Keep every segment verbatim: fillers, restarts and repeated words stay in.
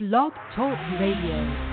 Blog Talk Radio.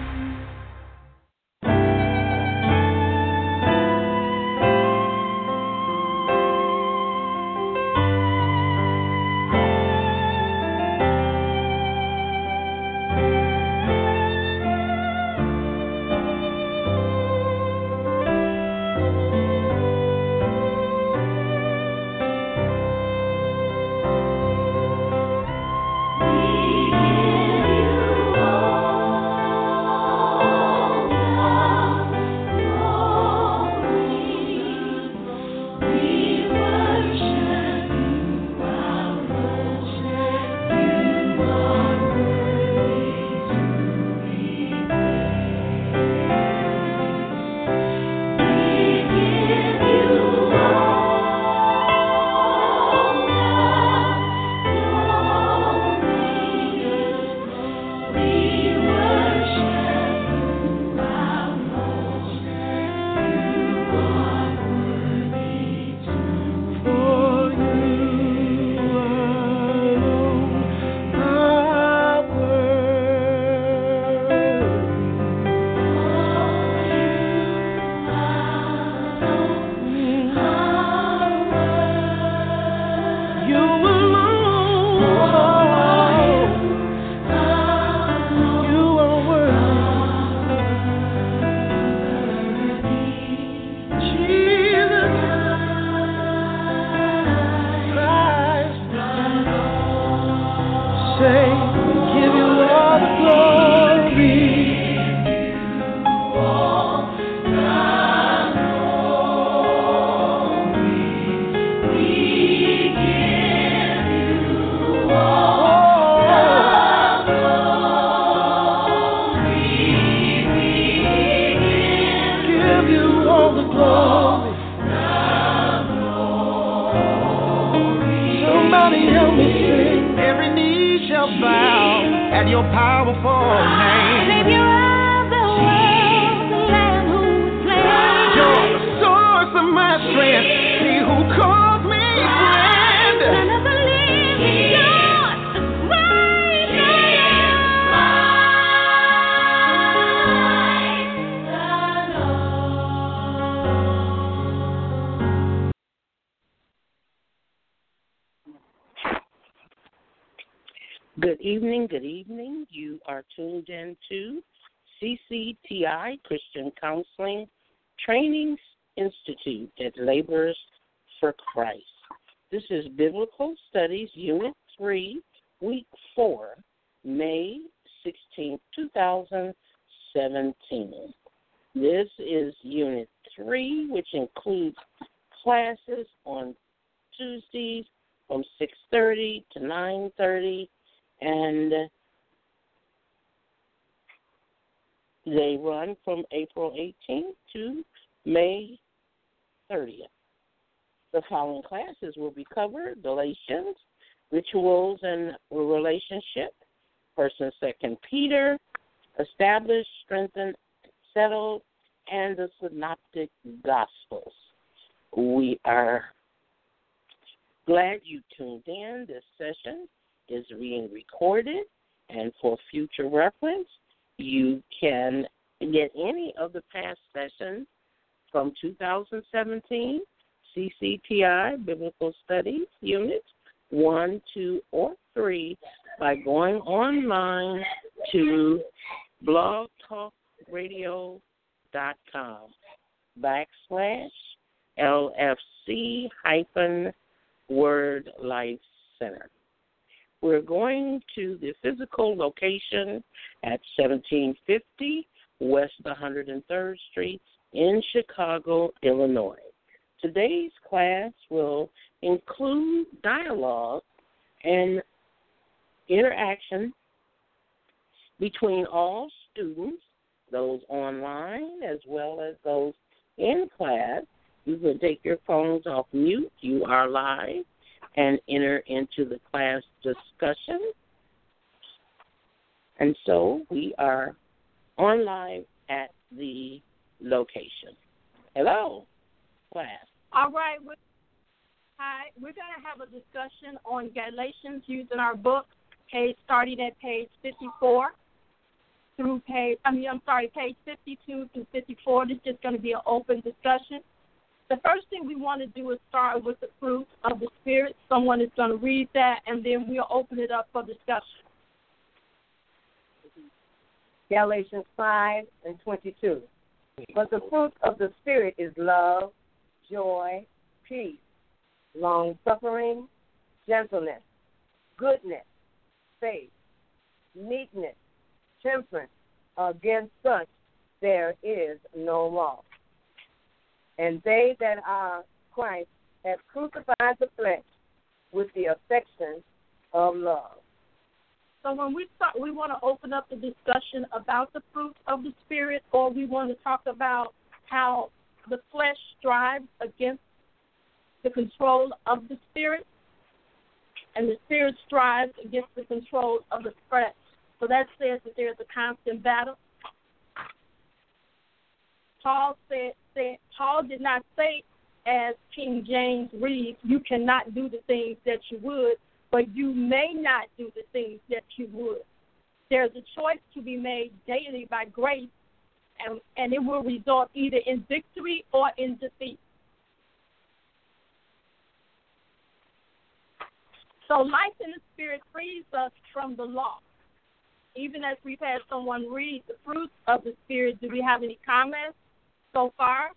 Good evening, good evening. You are tuned in to C C T I, Christian Counseling Training Institute at Laborers for Christ. This is Biblical Studies, Unit three, Week four, May sixteenth, twenty seventeen. This is Unit three, which includes classes on Tuesdays from six thirty to nine thirty. And they run from April eighteenth to May thirtieth. The following classes will be covered: Galatians, Rituals and Relationship, First and Second Peter, Established, Strengthened, Settled, and the Synoptic Gospels. We are glad you tuned in. This session is being recorded, and for future reference, you can get any of the past sessions from two thousand seventeen C C T I Biblical Studies Units one, two, or three by going online to blogtalkradio.com backslash LFC hyphen Word Life Center. We're going to the physical location at seventeen fifty West one hundred third Street in Chicago, Illinois. Today's class will include dialogue and interaction between all students, those online as well as those in class. You can take your phones off mute. You are live, and enter into the class discussion. And so we are on live at the location. Hello, class. All right. Hi. We're going to have a discussion on Galatians using our book, page starting at page fifty-four. through page, I mean, I'm sorry, page fifty-two through fifty-four. This is just going to be an open discussion. The first thing we want to do is start with the fruit of the Spirit. Someone is going to read that, and then we'll open it up for discussion. Galatians five and twenty-two. But the fruit of the Spirit is love, joy, peace, long-suffering, gentleness, goodness, faith, meekness, temperance. Against such there is no law. And they that are Christ have crucified the flesh with the affections of love. So when we start, we want to open up the discussion about the fruit of the Spirit, or we want to talk about how the flesh strives against the control of the Spirit, and the Spirit strives against the control of the flesh. So that says that there's a constant battle. Paul said, said Paul did not say, as King James reads, you cannot do the things that you would, but you may not do the things that you would. There's a choice to be made daily by grace, and, and it will result either in victory or in defeat. So life in the Spirit frees us from the law. Even as we've had someone read the fruits of the Spirit, do we have any comments so far?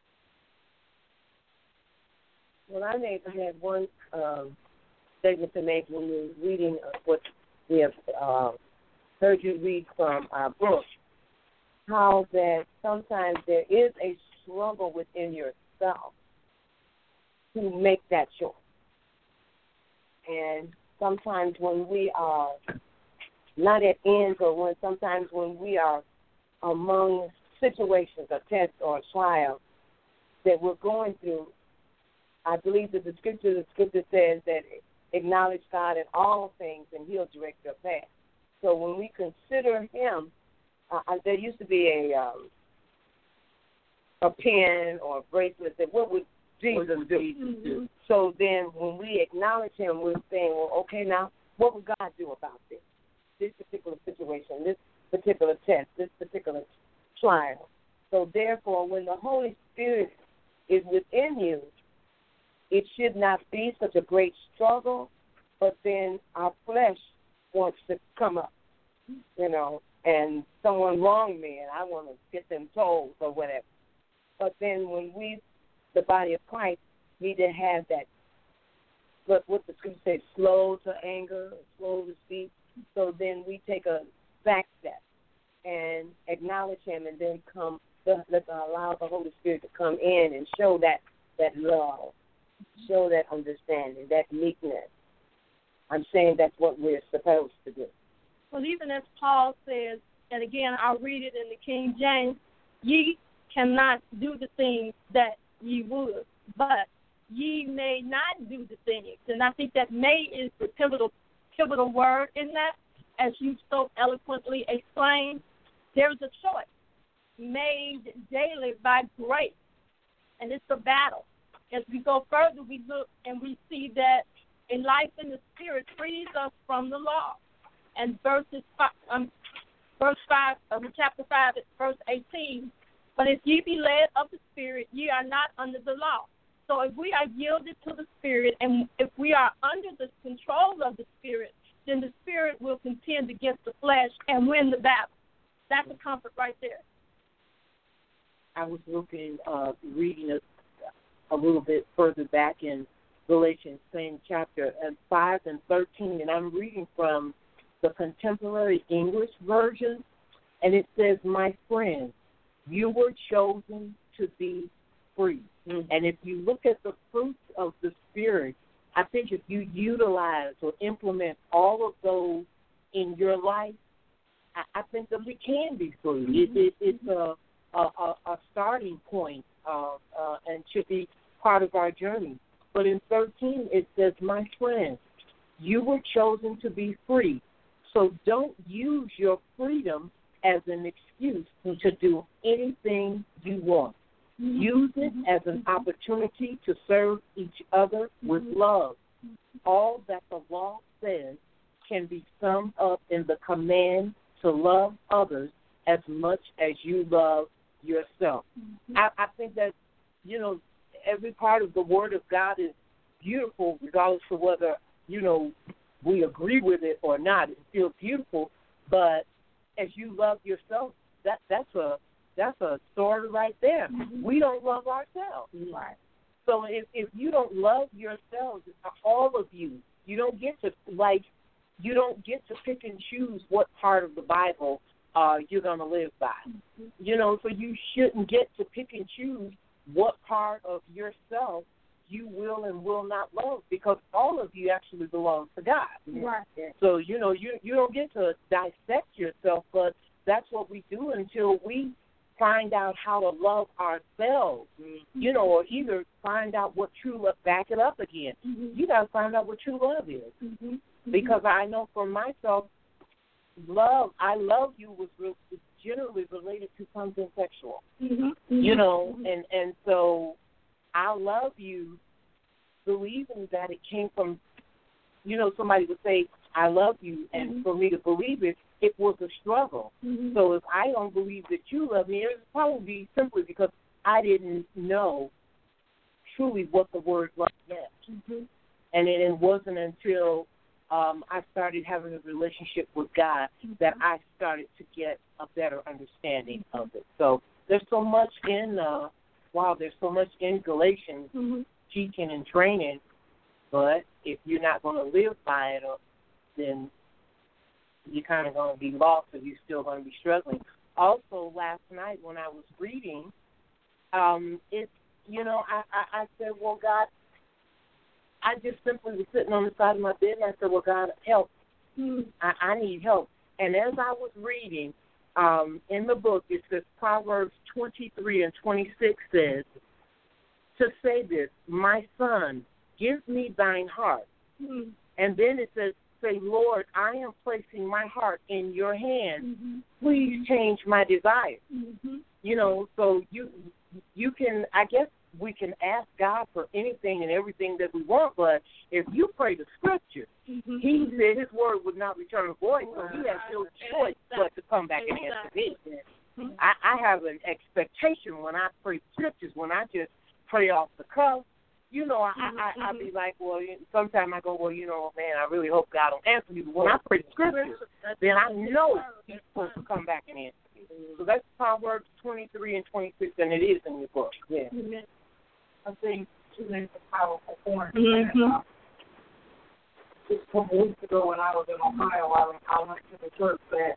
Well, I may have had one um, statement to make when we were reading what we have uh, heard you read from our book, how that sometimes there is a struggle within yourself to make that choice. And sometimes when we are not at ends, or when sometimes when we are among situations, a test or a trial that we're going through, I believe that the scripture, the scripture says that acknowledge God in all things and he'll direct your path. So when we consider him, uh, there used to be a um, a pin or a bracelet that what would Jesus what would do? Jesus do? So then when we acknowledge him, we're saying, well, okay, now what would God do about this? This particular situation, this particular test, this particular trial. So therefore, when the Holy Spirit is within you, it should not be such a great struggle, but then our flesh wants to come up, you know, and someone wronged me and I want to get them told or whatever. But then when we, the body of Christ, need to have that, what, what the scripture says, slow to anger, slow to speak. So then we take a back step and acknowledge him, and then come, let's allow the Holy Spirit to come in and show that, that love, show that understanding, that meekness. I'm saying that's what we're supposed to do. Well, even as Paul says, and again, I'll read it in the King James, ye cannot do the things that ye would, but ye may not do the things. And I think that may is the pivotal pivotal word in that, as you so eloquently explained. There's a choice made daily by grace, and it's a battle. As we go further, we look and we see that in life in the Spirit frees us from the law. And verses five, um, verse five of chapter five, verse eighteen. But if ye be led of the Spirit, ye are not under the law. So if we are yielded to the Spirit, and if we are under the control of the Spirit, then the Spirit will contend against the flesh and win the battle. That's a comfort right there. I was looking, uh, reading a, a little bit further back in Galatians, same chapter, and five and thirteen, and I'm reading from the Contemporary English Version, and it says, my friends, you were chosen to be free. Mm-hmm. And if you look at the fruits of the Spirit, I think if you utilize or implement all of those in your life, I, I think that we can be free. Mm-hmm. It, it, it's a, a, a starting point uh, uh, and should be part of our journey. But in thirteen, it says, my friends, you were chosen to be free. So don't use your freedom as an excuse to do anything you want. Mm-hmm. Use it as an opportunity to serve each other with love. All that the law says can be summed up in the command to love others as much as you love yourself. Mm-hmm. I, I think that, you know, every part of the Word of God is beautiful, regardless of whether, you know, we agree with it or not. It's still beautiful, but as you love yourself, that that's a that's a story right there. Mm-hmm. We don't love ourselves. Right. So if if you don't love yourselves, all of you, you don't get to like you don't get to pick and choose what part of the Bible uh, you're going to live by. Mm-hmm. You know, so you shouldn't get to pick and choose what part of yourself you will and will not love, because all of you actually belong to God. Right. So, you know, you you don't get to dissect yourself, but that's what we do until we find out how to love ourselves, mm-hmm. you know, or either find out what true love, back it up again. Mm-hmm. You got to find out what true love is. Mm-hmm. Mm-hmm. Because I know for myself, love, I love you was re- generally related to something sexual, mm-hmm. you know, mm-hmm. and, and so I love you believing that it came from, you know, somebody would say, I love you, and mm-hmm. for me to believe it, it was a struggle. Mm-hmm. So if I don't believe that you love me, it would probably be simply because I didn't know truly what the word love meant. Mm-hmm. And it, it wasn't until um, I started having a relationship with God mm-hmm. that I started to get a better understanding mm-hmm. of it. So there's so much in, uh, wow, there's so much in Galatians mm-hmm. teaching and training, but if you're not going to live by it, then you're kind of going to be lost, or you're still going to be struggling. Also, last night when I was reading, um, it's, you know, I, I, I said, well, God, I just simply was sitting on the side of my bed, and I said, well, God, help. Mm-hmm. I, I need help. And as I was reading, um, in the book, it says Proverbs twenty-three and twenty-six says, to say this, my son, give me thine heart. Mm-hmm. And then it says, say, Lord, I am placing my heart in your hands. Mm-hmm. Please change my desires. Mm-hmm. You know, so you you can, I guess we can ask God for anything and everything that we want, but if you pray the scripture, mm-hmm. he said his word would not return void, so he has no choice but to come back and answer me. Mm-hmm. I, I have an expectation when I pray scriptures, when I just pray off the cuff. You know, I, mm-hmm. I, I be like, well, sometimes I go, well, you know, man, I really hope God don't answer me. But when I pray the scriptures, then I know he's supposed to come back and answer me. So that's Proverbs twenty-three and twenty-six, and it is in your book. Yeah. Mm-hmm. I think two things are powerful points. Mm-hmm. Just a couple weeks ago when I was in Ohio, I went, I went to the church that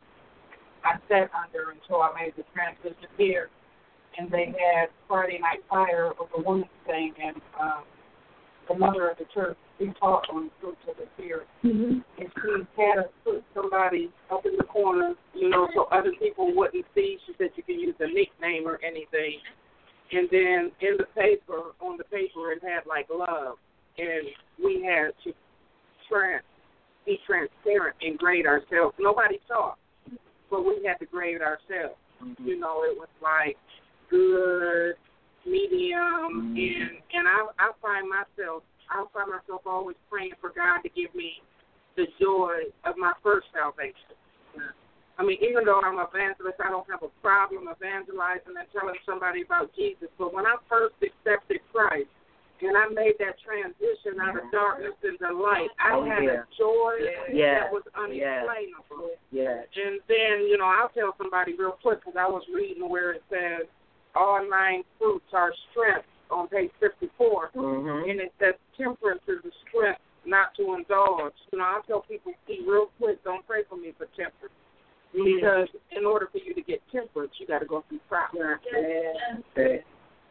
I sat under until I made the transition here. And they had Friday Night Fire with a women's thing, and um, the mother of the church, she taught on fruits of the spirit. Mm-hmm. And she had us put somebody up in the corner, you know, so other people wouldn't see. She said you could use a nickname or anything. And then in the paper, on the paper, it had like love, and we had to trans, be transparent and grade ourselves. Nobody saw, but we had to grade ourselves. Mm-hmm. You know, it was like good, medium, and and I I find myself I find myself always praying for God to give me the joy of my first salvation. I mean, even though I'm an evangelist, I don't have a problem evangelizing and telling somebody about Jesus. But when I first accepted Christ and I made that transition out of darkness into light, I oh, had yeah. a joy yeah. that was unexplainable. Yeah. And then, you know, I'll tell somebody real quick, because I was reading where it says, all nine fruits are strength on page fifty-four, mm-hmm. and it says temperance is the strength not to indulge. You know, I'll tell people, be real quick, don't pray for me for temperance. Mm-hmm. Because in order for you to get temperance, you got to go through trials. Yeah. Yeah.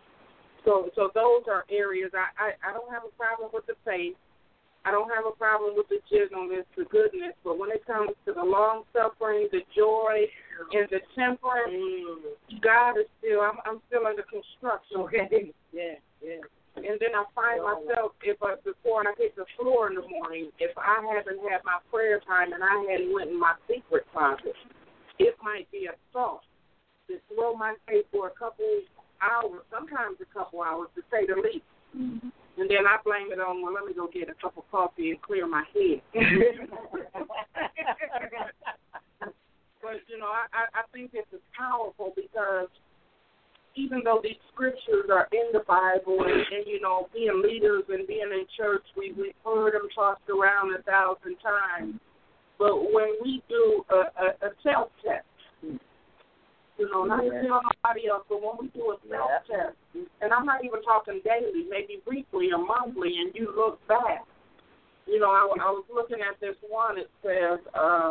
So, so those are areas I, I, I don't have a problem with the faith. I don't have a problem with the gentleness, the goodness, but when it comes to the long suffering, the joy, and the temperance, mm. God is still. I'm, I'm still under construction. Okay. Yeah. Yeah. And then I find myself, if I, before I hit the floor in the morning, if I haven't had my prayer time and I hadn't went in my secret closet, it might be a thought to throw my face for a couple hours, sometimes a couple hours, to say the least. Mm-hmm. And then I blame it on, well, let me go get a cup of coffee and clear my head. but you know, I, I, I think this is powerful because even though these scriptures are in the Bible, and, and you know, being leaders and being in church, we we've heard them tossed around a thousand times. But when we do a, a, a self test, you know, not yeah. to tell nobody else, but when we do a self test, and I'm not even talking daily, maybe weekly or monthly, and you look back. You know, I, I was looking at this one. It says, uh,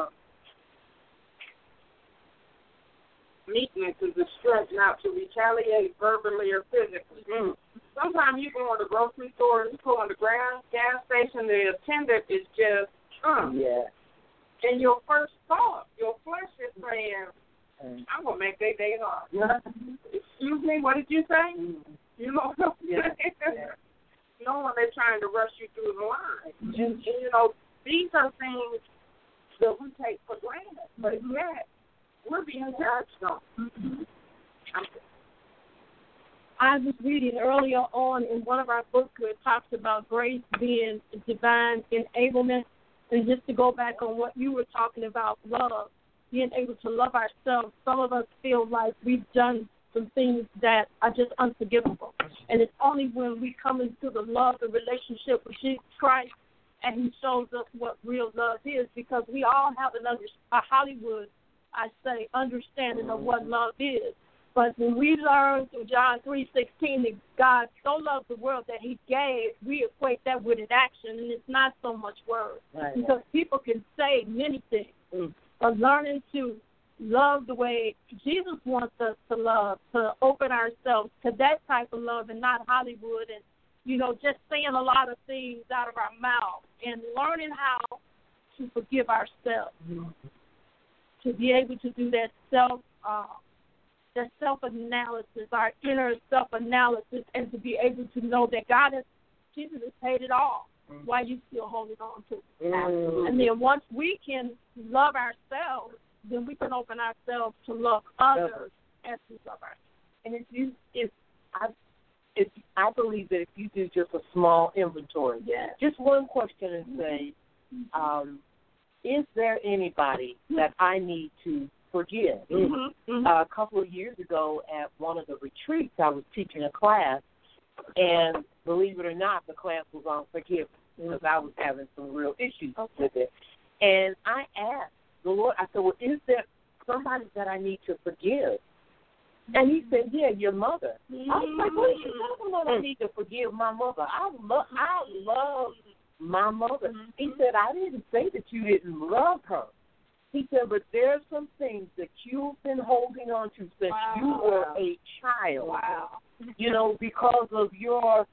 meekness is the strength not to retaliate verbally or physically. Mm. Sometimes you go to the grocery store, you go in the gas gas station, the attendant is just, um. Yeah. And your first thought, your flesh is saying, mm. I'm going to make their day hard. Yeah. Excuse me, what did you say? Mm. You know what I'm yeah. saying? Yeah. Knowing they're trying to rush you through the line. Mm-hmm. And, you know, these are things that we take for granted. But yet, we're being judged on. Mm-hmm. I was reading earlier on in one of our books where it talks about grace being divine enablement. And just to go back on what you were talking about, love, being able to love ourselves. Some of us feel like we've done some things that are just unforgivable. And it's only when we come into the love and relationship with Jesus Christ and he shows us what real love is, because we all have an under, a Hollywood, I say, understanding of what love is. But when we learn through John three sixteen that God so loved the world that he gave, we equate that with an action, and it's not so much words. Right. Because people can say many things, mm. but learning to love the way Jesus wants us to love, to open ourselves to that type of love and not Hollywood and, you know, just saying a lot of things out of our mouth, and learning how to forgive ourselves, mm. to be able to do that self uh, that self-analysis, our inner self-analysis, and to be able to know that God has, Jesus has paid it all. Mm. Why you still holding on to it? Mm. And then once we can love ourselves, then we can open ourselves to love others as we love ourselves. And if you, if I, if I believe that if you do just a small inventory, yeah. just one question and say, um, is there anybody that I need to forgive? Mm-hmm, mm-hmm. Uh, a couple of years ago at one of the retreats, I was teaching a class, and believe it or not, the class was on forgiveness because I was having some real issues okay. with it. And I asked the Lord, I said, well, is there somebody that I need to forgive? And he said, yeah, your mother. Mm-hmm. I was like, what are you talking about? I need to forgive my mother. I love, I love my mother. Mm-hmm. He said, I didn't say that you didn't love her. He said, but there's some things that you've been holding on to since wow. you were a child. Wow. You know, because of your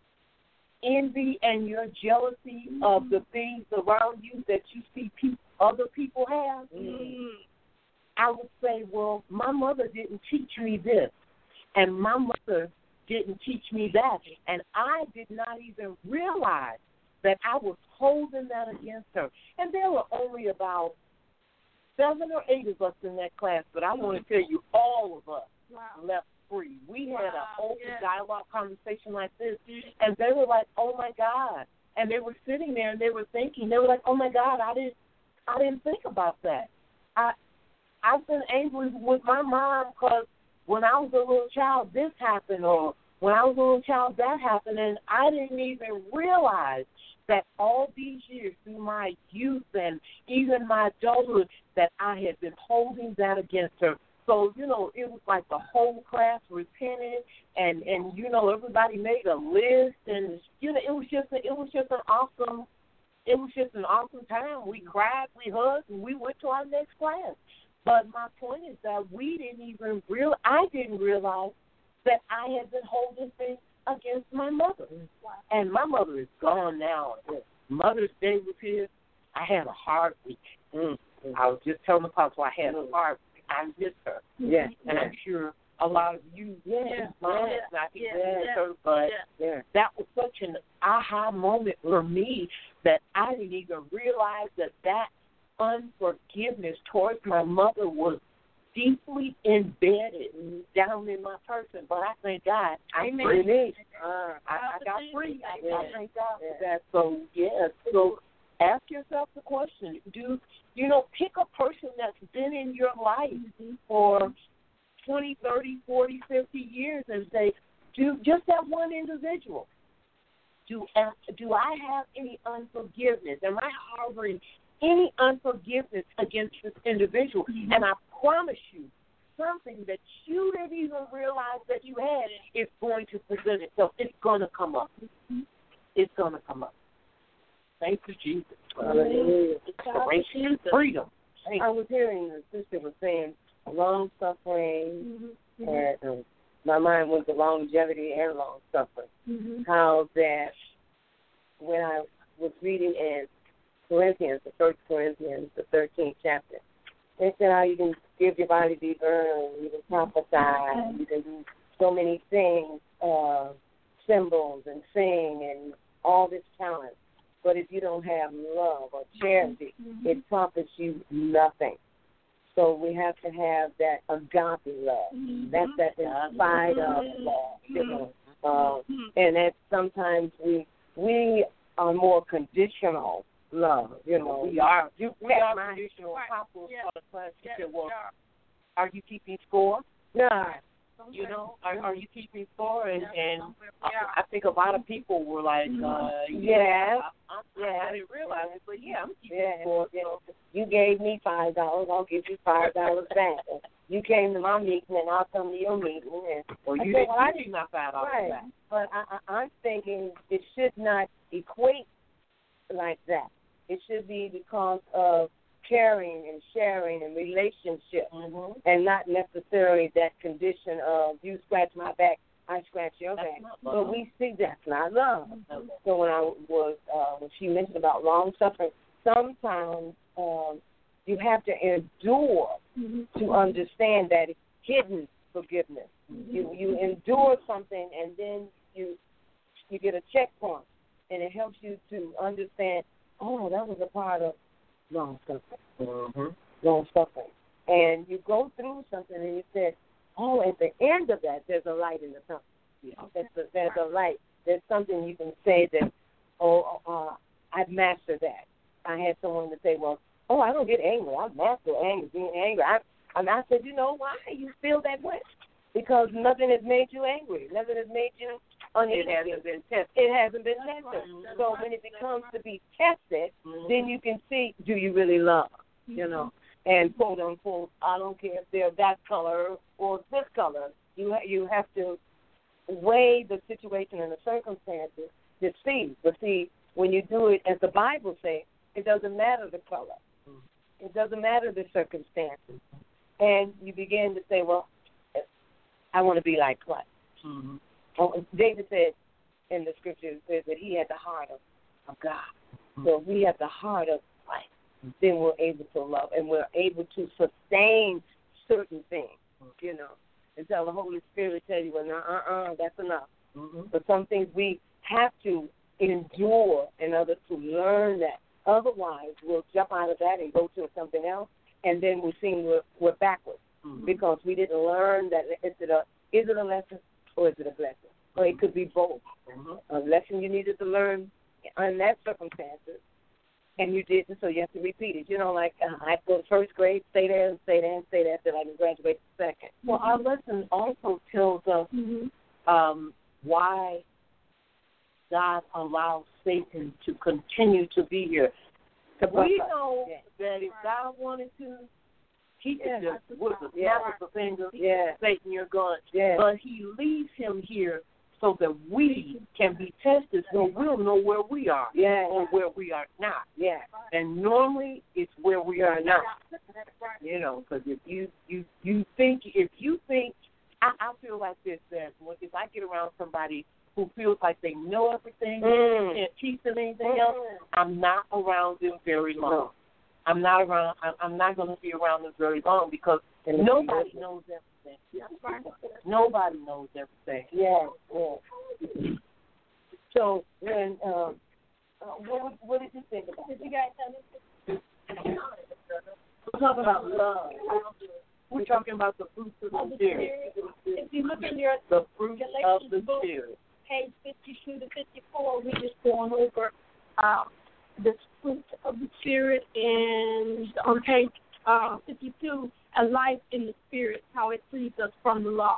envy and your jealousy mm-hmm. of the things around you that you see pe- other people have. Mm-hmm. I would say, well, my mother didn't teach me this, and my mother didn't teach me that, and I did not even realize that I was holding that against her. And there were only about seven or eight of us in that class, but I want to tell you, all of us wow. left free. We had wow. an open yeah. dialogue conversation like this, and they were like, "Oh my God!" And they were sitting there and they were thinking, they were like, "Oh my God, I didn't, I didn't think about that. I, I've been angry with my mom because when I was a little child, this happened, or when I was a little child, that happened, and I didn't even realize that all these years through my youth and even my adulthood that I had been holding that against her." So, you know, it was like the whole class repented, and, and you know, everybody made a list, and, you know, it was just a, it was just an awesome, it was just an awesome time. We cried, we hugged, and we went to our next class. But my point is that we didn't even real, I didn't realize that I had been holding things against my mother. And my mother is gone now. Mother's Day was here. I had a heartbeat. Mm. I was just telling the apostle I had a heartbeat. I miss her. Yeah. And I'm sure a lot of you, yes, yeah. mom, yeah. not yeah. yes, yeah. her, but yeah. that was such an aha moment for me that I didn't even realize that that unforgiveness towards my mother was deeply embedded down in my person. But I thank God I Amen. free. Uh, I, I got free. I, I thank God for that. So, yes. So, ask yourself the question, do, you know, pick a person that's been in your life mm-hmm. for twenty, thirty, forty, fifty years and say, do just that one individual. Do, uh, do I have any unforgiveness? Am I harboring any unforgiveness against this individual? Mm-hmm. And I promise you, something that you didn't even realize that you had is going to present itself. It's going to come up. Mm-hmm. It's going to come up. Thank you, Jesus. Hallelujah. Gracious freedom. Thank I was hearing the sister was saying long suffering, mm-hmm. and um, my mind went to longevity and long suffering. Mm-hmm. How that when I was reading in Corinthians, the First Corinthians, the thirteenth chapter, they said how you can give your body to be burned, you can prophesy, you can do so many things, uh, symbols and sing and all this talent. But if you don't have love or charity, mm-hmm. it profits you nothing. So we have to have that agape love. Mm-hmm. That's that inside of love, you know. Uh, and that sometimes we we are more conditional love, you know. We are. You we are my, conditional. Right. Apostle Yeah. taught a class. She Yeah. said, well, Yeah. are you keeping score? No. You know, are, are you keeping score? And, and Yeah. I, I think a lot of people were like, uh, yeah, I, I, yeah. I didn't realize it, but yeah, I'm keeping yeah. score. Yeah. You gave me five dollars, I'll give you five dollars back. You came to my meeting, and I'll come to your meeting. And well, I you said, didn't well, I give me my five dollars right. back. But I, I, I'm thinking it should not equate like that. It should be because of caring and sharing and relationship, mm-hmm. and not necessarily that condition of you scratch my back, I scratch your that's back. But we see that's not love. Mm-hmm. So when I was uh, when she mentioned about long suffering, sometimes um, you have to endure mm-hmm. to understand that it's hidden forgiveness. Mm-hmm. You you endure something and then you you get a checkpoint, and it helps you to understand. Oh, that was a part of long suffering. Mm-hmm. Long suffering. And you go through something and you said, oh, at the end of that, there's a light in the tunnel. Yeah. There's, a, there's a light. There's something you can say that, oh, uh, I've mastered that. I had someone to say, well, oh, I don't get angry. I've mastered anger, being angry. I, and I said, you know why you feel that way? Because nothing has made you angry. Nothing has made you uneasy. It hasn't been tested. It hasn't been tested. So when it becomes to be tested, mm-hmm. then you can see, do you really love? Mm-hmm. You know, and quote unquote, I don't care if they're that color or this color. You ha- you have to weigh the situation and the circumstances to see. But see, when you do it, as the Bible says, it doesn't matter the color. Mm-hmm. It doesn't matter the circumstances. And you begin to say, well, I want to be like Christ. Mm-hmm. Oh, David said in the scripture, it says that he had the heart of, of God. Mm-hmm. So if we have the heart of Christ, mm-hmm. then we're able to love and we're able to sustain certain things, mm-hmm. you know, until the Holy Spirit tell you, well, no, uh-uh, that's enough. Mm-hmm. But some things we have to endure in order to learn that. Otherwise, we'll jump out of that and go to something else, and then we seem we're, we're backwards. Mm-hmm. Because we didn't learn that is it a is it a lesson or is it a blessing? Or it could be both. Mm-hmm. A lesson you needed to learn in that circumstances, and you didn't, so you have to repeat it. You know, like uh, I go to first grade, stay there and stay there and stay there until I can graduate to second. Well, our lesson also tells us mm-hmm. um, why God allows Satan to continue to be here. We know yeah. that if God wanted to, he could yeah. just with a yeah. snap of the finger, yeah. Satan, you're gone. Yeah. But he leaves him here so that we can be tested, so we'll know where we are yeah. or where we are not. Yeah. And normally it's where we are not. You know, because if you, you, you think, if you think, I, I feel like this, that if I get around somebody who feels like they know everything, mm. can't teach them anything mm. else, I'm not around them very long. No. I'm not around. I'm not going to be around them very long because nobody knows everything. Yeah. Nobody knows everything. Yeah, yeah. So, when um, uh, what, what did you think about? Did you guys tell me? We're talking about love. We're talking about the fruits of the Spirit. If you look in your the fruits of the book, Spirit, page fifty-two to fifty-four, we just going over um, the fruit of the Spirit, and on page uh, fifty-two, a life in the Spirit, how it frees us from the law.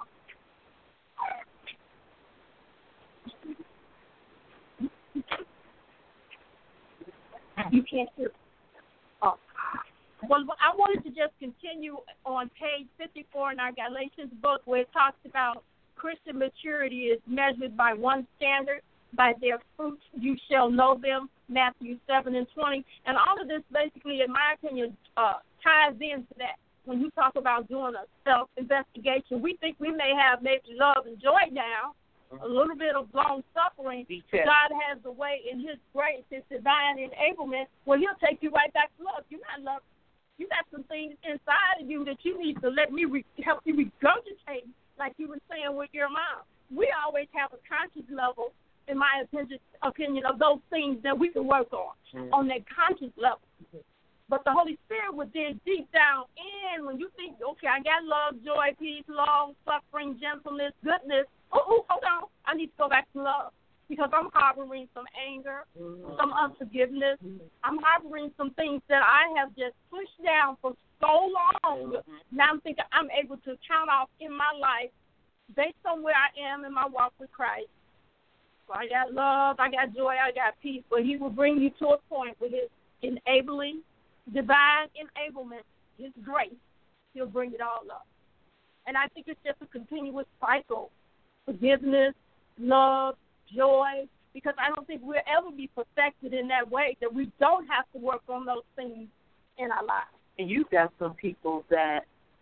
You can't hear. Oh. Well, I wanted to just continue on page fifty-four in our Galatians book, where it talks about Christian maturity is measured by one standard. By their fruits you shall know them, Matthew seven and twenty. And all of this basically, in my opinion, uh, ties into that. When you talk about doing a self-investigation, we think we may have maybe love and joy now, a little bit of long suffering. God has a way in his grace, his divine enablement, where he'll take you right back to love. You're not love. You got some things inside of you that you need to let me re- help you regurgitate, like you were saying with your mom. We always have a conscious level, in my opinion, opinion of those things that we can work on, mm-hmm. on that conscious level. Mm-hmm. But the Holy Spirit would dig deep down in when you think, okay, I got love, joy, peace, long suffering, gentleness, goodness. Oh, oh, hold on. I need to go back to love because I'm harboring some anger, mm-hmm. some unforgiveness. Mm-hmm. I'm harboring some things that I have just pushed down for so long. Mm-hmm. Now I'm thinking I'm able to count off in my life based on where I am in my walk with Christ. So I got love, I got joy, I got peace, but he will bring you to a point with his enabling, divine enablement, his grace. He'll bring it all up. And I think it's just a continuous cycle. Forgiveness, love, joy, because I don't think we'll ever be perfected in that way, that we don't have to work on those things in our lives. And you've got some people that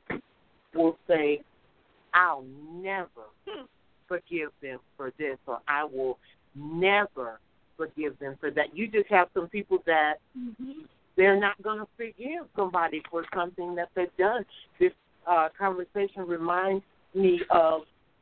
will say, I'll never hmm. forgive them for this, or I will never forgive them for that. You just have some people that mm-hmm. they're not going to forgive somebody for something that they've done. This uh, conversation reminds me of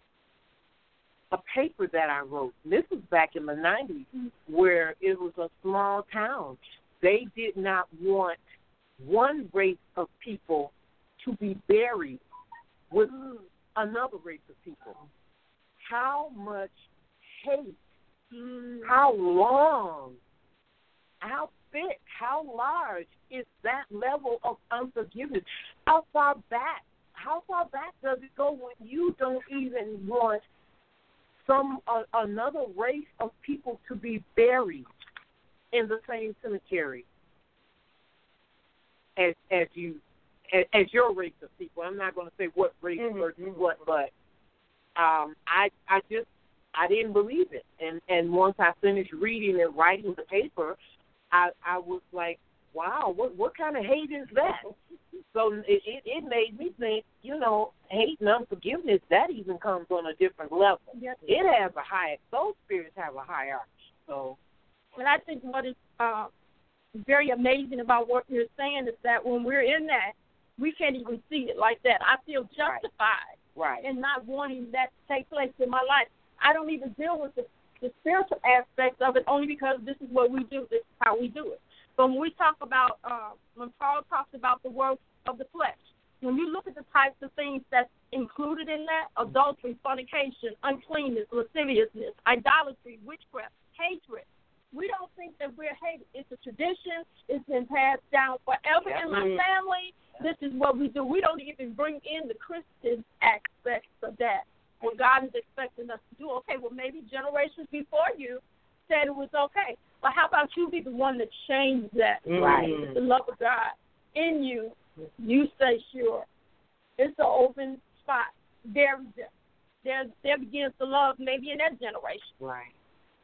a paper that I wrote. This was back in the nineties, mm-hmm. where it was a small town. They did not want one race of people to be buried with mm. another race of people. How much hate, mm. how long, how thick, how large is that level of unforgiveness? How far back, how far back does it go when you don't even want some uh, another race of people to be buried in the same cemetery as as you as, as your race of people? I'm not going to say what race mm-hmm. versus what, but um, I I just I didn't believe it, and and once I finished reading and writing the paper, I I was like, wow, what what kind of hate is that? So it, it, it made me think, you know, hate and unforgiveness, that even comes on a different level. Yep. It has a high, those spirits have a hierarchy. So, well, I think what is uh, very amazing about what you're saying is that when we're in that, we can't even see it like that. I feel justified right. Right. in not wanting that to take place in my life. I don't even deal with the, the spiritual aspects of it only because this is what we do, this is how we do it. But when we talk about, uh, when Paul talks about the works of the flesh, when you look at the types of things that's included in that, adultery, fornication, uncleanness, lasciviousness, idolatry, witchcraft, hatred, we don't think that we're hated. It's a tradition. It's been passed down forever yeah. in my family. This is what we do. We don't even bring in the Christian aspects of that. When God is expecting us to do, okay, well, maybe generations before you said it was okay. But how about you be the one that changed that? Right. The love of God in you, you stay sure. It's an open spot. There, there, there begins the love maybe in that generation. Right.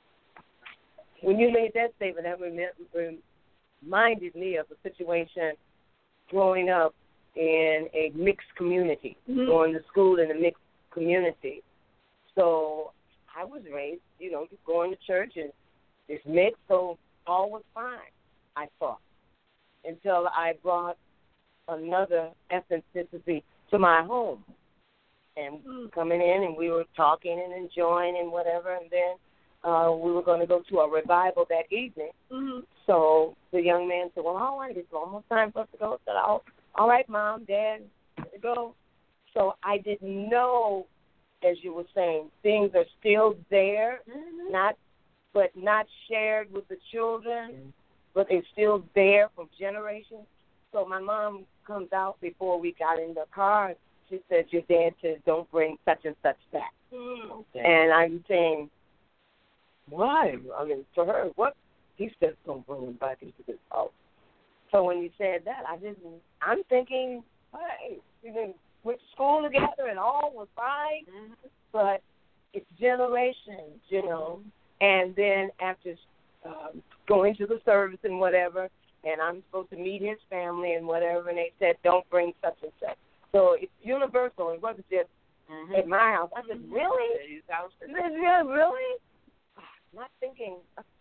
When you made that statement, that reminded me of a situation growing up in a mixed community, mm-hmm. going to school in a mixed community. So I was raised, you know, just going to church and it's mixed, so all was fine, I thought, until I brought another ethnicity to my home. And mm. coming in, and we were talking and enjoying and whatever, and then uh, we were going to go to a revival that evening. Mm-hmm. So the young man said, well, all right, it's almost time for us to go. I said, all, all right, Mom, Dad, let's go. So I didn't know, as you were saying, things are still there, mm-hmm. not but not shared with the children, mm-hmm. but they're still there from generations. So my mom comes out before we got in the car. She said, your dad says don't bring such and such back. Mm. And I'm saying, why? I mean, to her, what? He said don't bring him back into this house. So when you said that, I didn't, I'm thinking, hey, we went to school together and all was fine, mm-hmm. but it's generations, you know. And then after um, going to the service and whatever, and I'm supposed to meet his family and whatever, and they said, don't bring such and such. So it's universal. It wasn't just mm-hmm. at my house. I said, really? Is this really? really? Not thinking.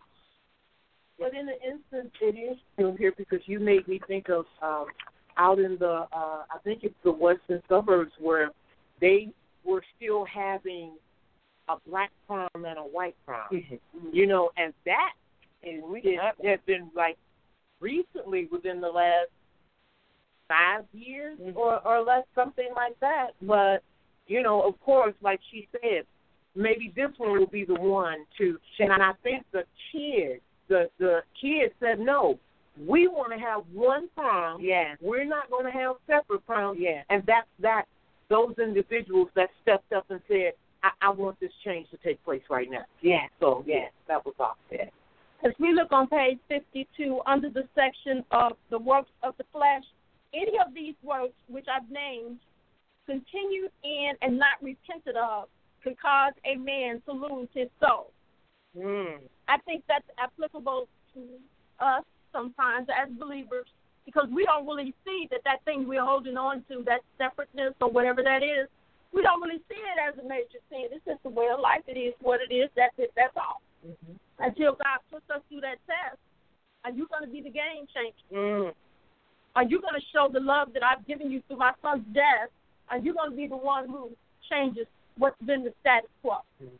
But in the instance, it is still here because you made me think of um, out in the, uh, I think it's the western suburbs where they were still having a black prom and a white prom. Mm-hmm. You know, and that is, it has been like recently within the last five years mm-hmm. or, or less, something like that. But, you know, of course, like she said, maybe this one will be the one to, and I think the kids, the, the kids said, no, we want to have one prom. Yeah. We're not going to have separate proms. Yeah. And that's that, those individuals that stepped up and said, I, I want this change to take place right now. Yeah. So, yeah, that was all said. As we look on page fifty-two, under the section of the works of the flesh, any of these works which I've named, continued in and not repented of, could cause a man to lose his soul. Mm. I think that's applicable to us sometimes as believers because we don't really see that that thing we're holding on to, that separateness or whatever that is, we don't really see it as a major sin. It's just the way of life. It is what it is. That's it. That's all. Mm-hmm. Until God puts us through that test, are you going to be the game changer? Mm. Are you going to show the love that I've given you through my son's death? Are you going to be the one who changes what's been the status quo? Mm.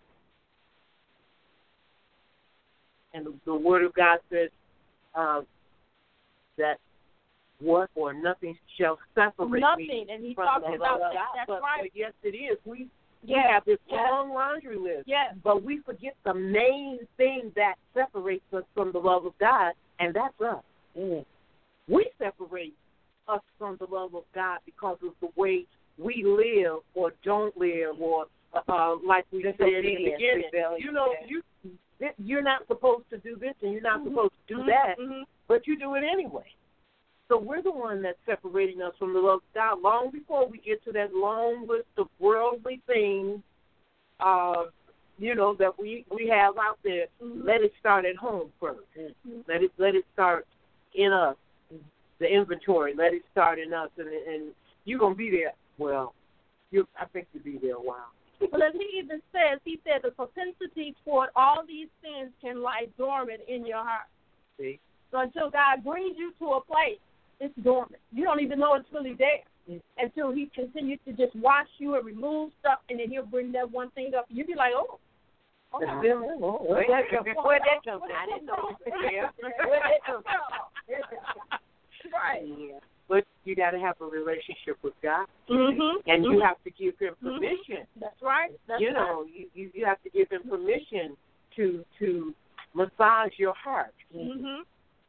And the, the Word of God says uh, that what or nothing shall separate nothing. me and he from talks the about love of that. God. That's but, right. But yes, it is. We, we yes. have this yes. long laundry list, yes. but we forget the main thing that separates us from the love of God, and that's us. Mm. We separate us from the love of God because of the way we live or don't live, or uh, like we said in the beginning. Rebellion. You know, you you're not supposed to do this and you're not mm-hmm. supposed to do that, mm-hmm. but you do it anyway. So we're the one that's separating us from the love of God long before we get to that long list of worldly things, uh, you know, that we, we have out there. Mm-hmm. Let it start at home first. Mm-hmm. Let it let it start in us, the inventory. Let it start in us, and, and you're going to be there. Well, you I think you'll be there a while. Well, as he even says, he said the propensity toward all these sins can lie dormant in your heart. See? So until God brings you to a place, it's dormant. You don't even know it's really there mm-hmm. until he continues to just wash you and remove stuff, and then he'll bring that one thing up. You'll be like, oh. Oh, oh where'd that come from? Where'd that come from? I didn't know. Where'd that come from? Right. Yeah. But you got to have a relationship with God, mm-hmm. and mm-hmm. you have to give him permission. Mm-hmm. That's right. That's you know, right. you, you you have to give him permission to to massage your heart. Mm-hmm.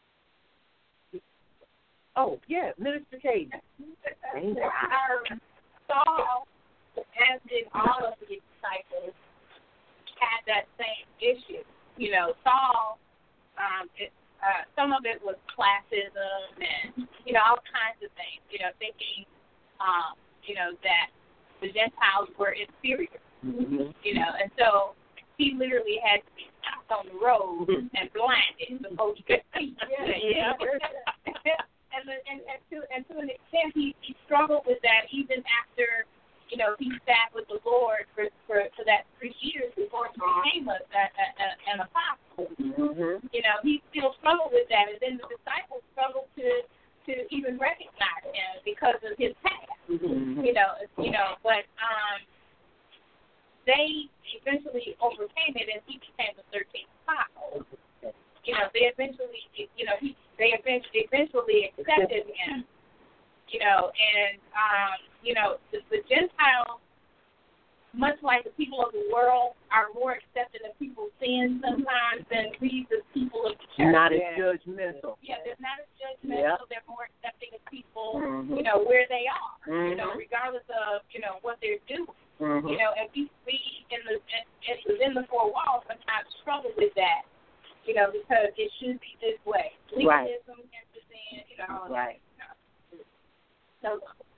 Oh yeah, Minister Kate. Saul, as did all of the disciples, had that same issue. You know, Saul, um, it, Uh, some of it was classism and, you know, all kinds of things, you know, thinking, um, you know, that the Gentiles were inferior, mm-hmm. you know, and so he literally had to be stopped on the road mm-hmm. and blinded before he could see. Yeah. and, the, and, and, to, and to an extent, he, he struggled with that even after, you know, he sat with the Lord for for, for that three years before he became a, a, a, an apostle. Mm-hmm. You know, he still struggled with that, and then the disciples struggled to to even recognize him because of his past. Mm-hmm. You know, you know, but um, they eventually overcame it, and he became the thirteenth apostle. You know, they eventually, you know, he they eventually eventually accepted him. You know, and, um, you know, the, the Gentiles much like the people of the world are more accepting of people's sins sometimes than we, the people of the church. Not as judgmental. Yeah, they're not as judgmental. Yep. They're more accepting of people, Mm-hmm. you know, where they are, Mm-hmm. you know, regardless of, you know, what they're doing. Mm-hmm. You know, and we, we in the in, in, within the four walls sometimes struggle with that, you know, because it should be this way. Right. Legalism enters in, you know. Right. So,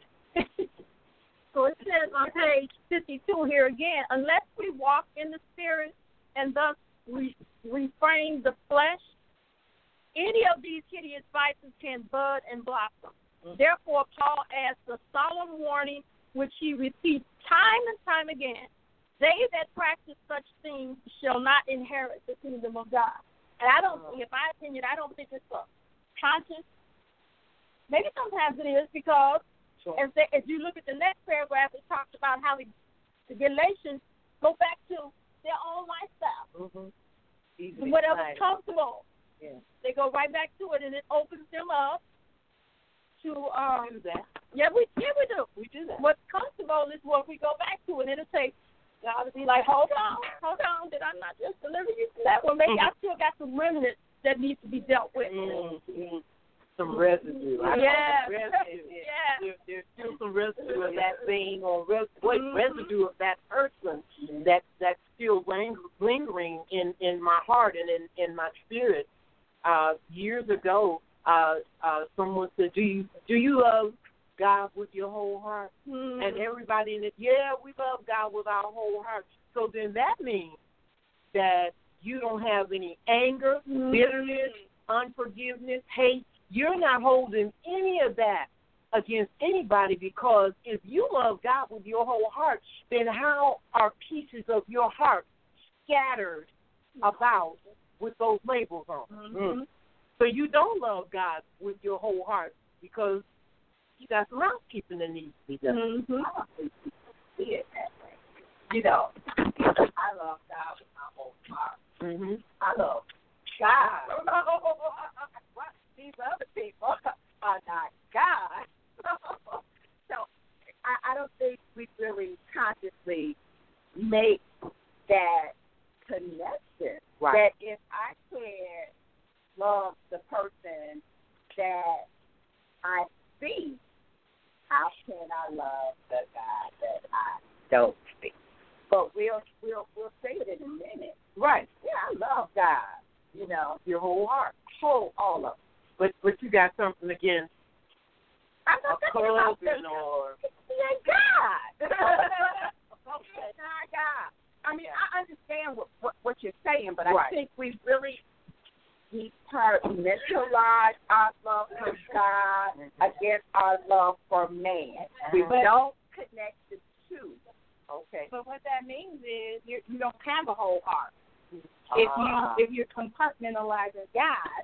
So it says on page fifty-two here again, unless we walk in the Spirit and thus re- refrain the flesh, any of these hideous vices can bud and blossom. Mm-hmm. Therefore, Paul adds the solemn warning which he repeats time and time again. They that practice such things shall not inherit the kingdom of God. And I don't, in my opinion, I don't think it's a conscious. Maybe sometimes it is because Sure. As, they, as you look at the next paragraph, it talks about how the, the Galatians go back to their own lifestyle. Mm-hmm. Whatever's comfortable. Yeah. They go right back to it, and it opens them up to. Um, we do that. Yeah, we yeah we do. We do that. What's comfortable is what we go back to, and it'll take God to be like, hold on, hold on, did I not just deliver you from that one? Maybe mm-hmm. I still got some remnants that needs to be dealt with. Mm-hmm. Some residue. Yeah. Residue. Yeah. There, there's still some residue of that thing or res, what, mm-hmm. residue of that person that that's still ling- lingering in, in my heart and in, in my spirit. Uh, years ago, uh, uh, someone said, "Do you do you love God with your whole heart?" Mm-hmm. And everybody in it, yeah, we love God with our whole heart. So then that means that you don't have any anger, mm-hmm. bitterness, unforgiveness, hate. You're not holding any of that against anybody, because if you love God with your whole heart, then how are pieces of your heart scattered about with those labels on? Mm-hmm. So you don't love God with your whole heart because you got some housekeeping that needs to be done. Mm-hmm. I don't think people see it that way. You know, I love God with my whole heart. Mm-hmm. I love God. These other people are not God. So I, I don't think we really consciously make that connection. Right. That if I can love the person that I see, how can I love the God that I don't see? But we'll we'll we'll say it in a minute. Right. Yeah, I love God. You know, your whole heart, whole all of it. But but you got something against I'm not a cousin or he ain't God. Okay, not God. I mean, I understand what what, what you're saying, but right. I think we really departmentalize our love for God against our love for man. We But- don't connect the two. okay. But what that means is you you don't have a whole heart. Uh, If you if you're compartmentalizing God,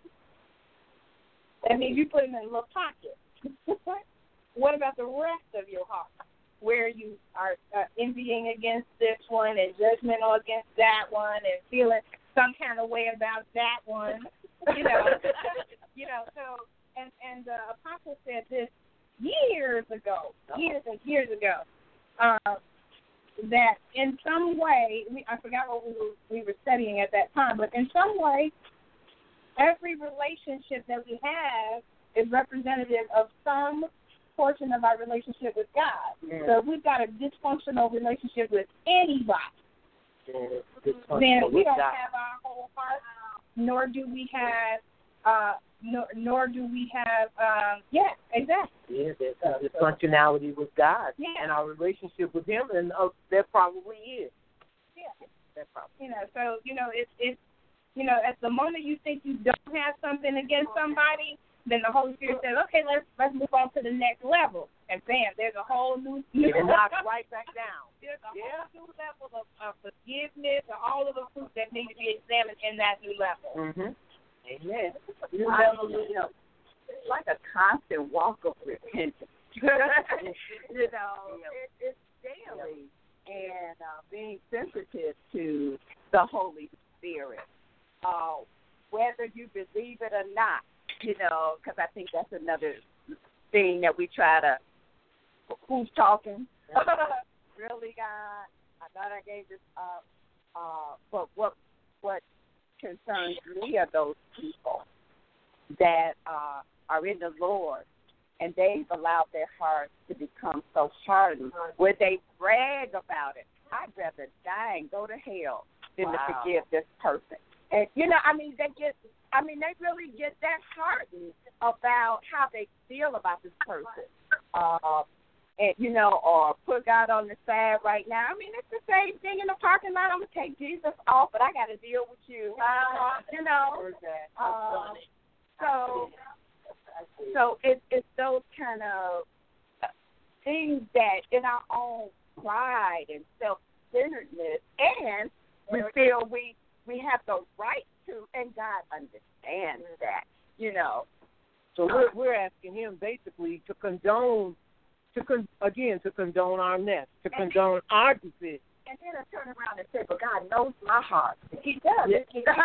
that means you put him in a little pocket. What about the rest of your heart, where you are uh, envying against this one and judgmental against that one and feeling some kind of way about that one, you know, you know. So and and the apostle said this years ago, years and years ago, uh, that in some way, we, I forgot what we were, we were studying at that time, but in some way, every relationship that we have is representative of some portion of our relationship with God. Yeah. So if we've got a dysfunctional relationship with anybody, Yeah, then we don't God. have our whole heart, nor do we have, uh, nor, nor do we have, um, yeah, exactly. Yeah, there's uh, dysfunctionality with God Yeah. and our relationship with Him, and uh, there probably is. Yeah. There probably. You know, so, you know, it's, it's, you know, at the moment you think you don't have something against somebody, then the Holy Spirit says, okay, let's let's move on to the next level. And bam, there's a whole new, new It knocks right back down. There's a Yeah. whole new level of, of forgiveness and all of the fruits that need to be examined in that new level. Mm-hmm. Amen. You know, you know, it's like a constant walk of repentance. you know, it, it's daily, and uh, being sensitive to the Holy Spirit, uh, whether you believe it or not. You know, because I think that's another thing that we try to. Who's talking? Really, God? I thought I gave this up. Uh, but what what concerns me are those people that uh, are in the Lord, and they've allowed their hearts to become so hardened where they brag about it. I'd rather die and go to hell than wow. to forgive this person. And, you know, I mean, they get, I mean, they really get that hardened about how they feel about this person. Uh, and, you know, or put God on the side right now. I mean, it's the same thing in the parking lot. I'm going to take Jesus off, but I got to deal with you. Uh, you know. Uh, so, so it, it's those kind of things that in our own pride and self-centeredness, and we feel we, we have the right to, and God understands that, you know. So we're, we're asking him basically to condone, to con, again, to condone our mess, to and condone then, our decision. And then I turn around and say, but God knows my heart. He does. Yeah.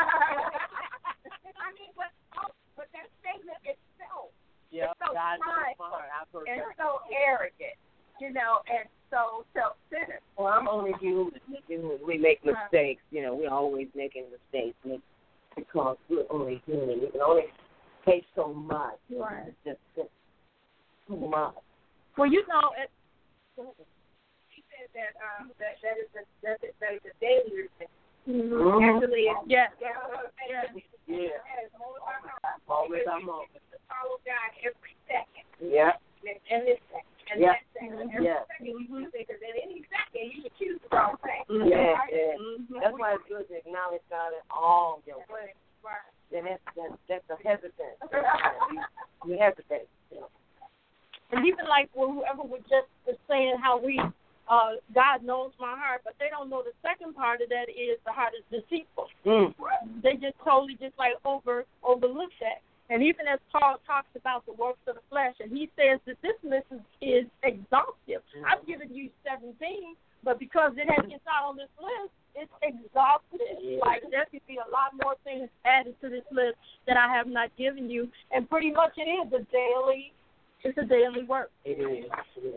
I mean, but, oh, but that statement itself yep, is so God prideful and that. so arrogant, you know, and so self-centered. Well, I'm only human. We make mistakes. You know, we're always making mistakes because we're only human. We can only take so much. Right. It's just, just too much. Well, you know, it, she said that um, that that is a that is, that is a daily routine. Mm-hmm. Actually, yes, yeah, yeah, yeah. Always, I'm on. Follow God every second. Yeah. And this second. And yeah. that second. Every yeah. second we lose it because at any second you can choose the wrong thing. Mm-hmm. Yeah. Right? yeah. Mm-hmm. That's why it's good to acknowledge God in all your ways. Right. Then that's that's that's a hesitant. You hesitate. You know. and even like whoever was just was saying how we, uh, God knows my heart, but they don't know the second part of that is the heart is deceitful. Mm. They just totally just like over overlook that. And even as Paul talks about the works of the flesh, and he says that this list is, is exhaustive. Mm. I've given you seventeen, but because it has it's not on this list, it's exhaustive. Yeah. Like there could be a lot more things added to this list that I have not given you, and pretty much it is a daily. It's a daily work. It is. It is.